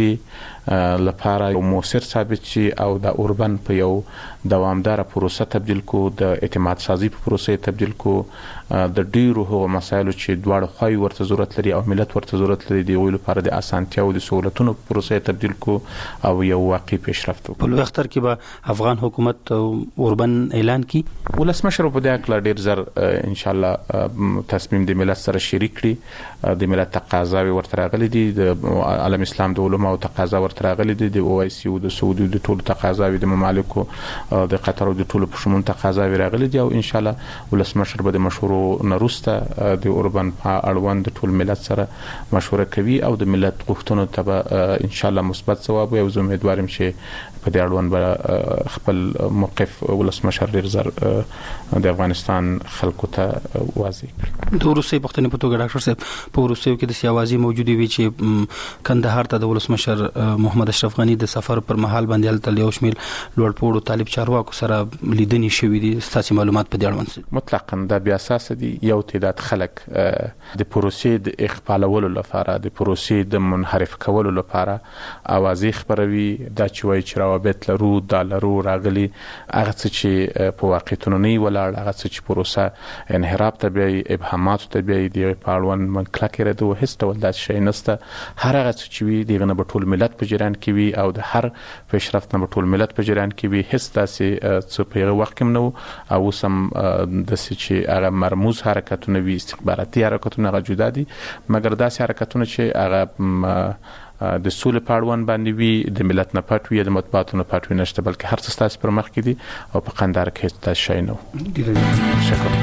پروسې لپاره یو موثر ثابت شي او د اوربن په یو دوامدار پروسه تبدیل کو د اعتماد سازي په پروسه تبدیل کو د ډیرو هغو مسایلو چې دواړه خواوې ورته ضرورت لري او ملت ورته ضرورت لري د هغوی لپاره د اسانتیا او د سهولتونو په پروسه تبدیل کو او یو واقعي پیشرفت. په لوی اختر کې به افغان حکومت اوربن اعلان کی. ولسمشر په دې اړه ډیر زر ان شاء الله تصمیم د ملت سره شریک کړي. د ملت تقاضاوي ورته راغلي دي د عالم اسلام د علماو تقاضا ورته راغلي دي د او آی سی او د سعودي د ټولو تقاضاوي د ممالکو د قطر او د ټولو په شمول تقاضاوي راغلي دي او ان شاء الله ولسمشر به د مشورو نروسته د اوربن په اړوند د ټول ملت سره مشوره کوي او د ملت غوښتنو ته ان شاء الله مثبت ځواب وي. زه امیدوار یم چې په دې اړوند به خپل موقف ولسمشر ډیر زر د افغانستان خلکو ته واضح کړي. د روسي پښتنې په توګه ډاکټر صاحب په روسیو کې د سیاوازي موجودي وی چې کندهار ته د ولسمشر محمد اشرف غنی د سفر پر مهال باندې تل یو شمېر لوړپوړو طالب چارواکو سره لیدنې شوې دي. ستاسو معلومات په دې اړوند مطلقاً دا بیا اساس دي یو تعداد خلک د پروسې د اخفالولو لپاره د پروسې د منحرف کولو لپاره اوازې خبروي دا چې وایي چې روابط لرو دا لرو راغلي هغه څه چې په واقعیتونو نه ولاړ هغه څه چې پروسه انحراف ته بیا ابهامات ته بیا د پاړون من کلکې ردو هیڅ ډول داسې شی نشته. هر هغه څه چې وي دغه نه به ټول ملت په جریان کې وي او د هر پیشرفت نه به ټول ملت په جریان کې وي. هیڅ داسې څه په هغه وخت کې نه وو او اوس هم داسې چې هغه مرموز حرکتونه وي استخباراتي حرکتونه هغه جدا دي مګر داسې حرکتونه چې هغه د سولې پاړون باندې وي د ملت نه پټ وي د مطبوعاتو نه پټ وي نشته بلکې هر څه ستاسو پر مخ کې دي او په قندهار کې هیڅ داسې شی نه و. شکر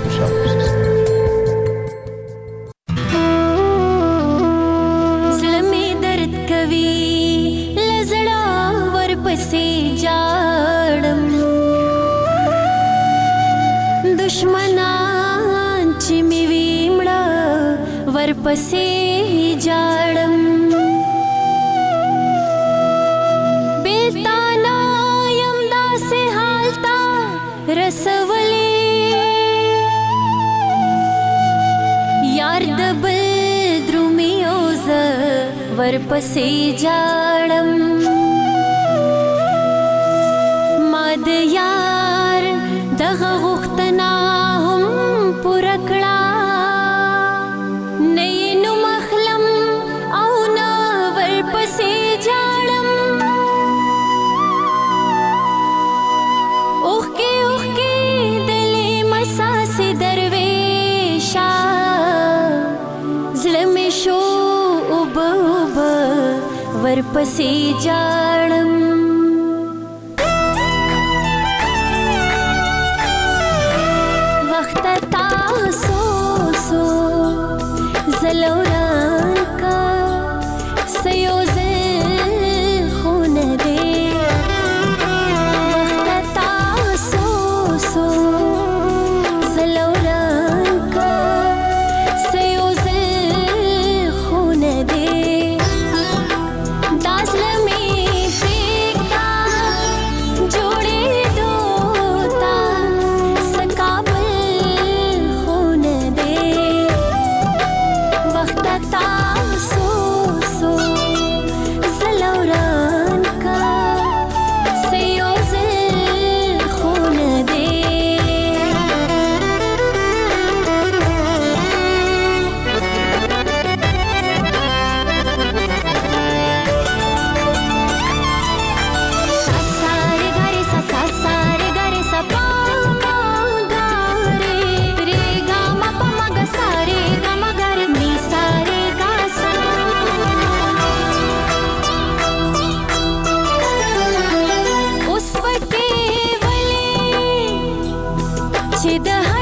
زړه مې درد کوي له زړه ورپسې جاړم دشمنان چې مې وي مړه ورپسې جاړم رسولي یار د بل درومي اوز ورپسې جاړم ما د یار دغه غوښتنه هم پوره کړه نه یې نوم اخلم او نه ورپسې جاړم ورپسې جاړم وخت تاسو سو زلوران کا سيوزل خون دے وخت تاسو سو زلوران کا سيوزل خون دے چې د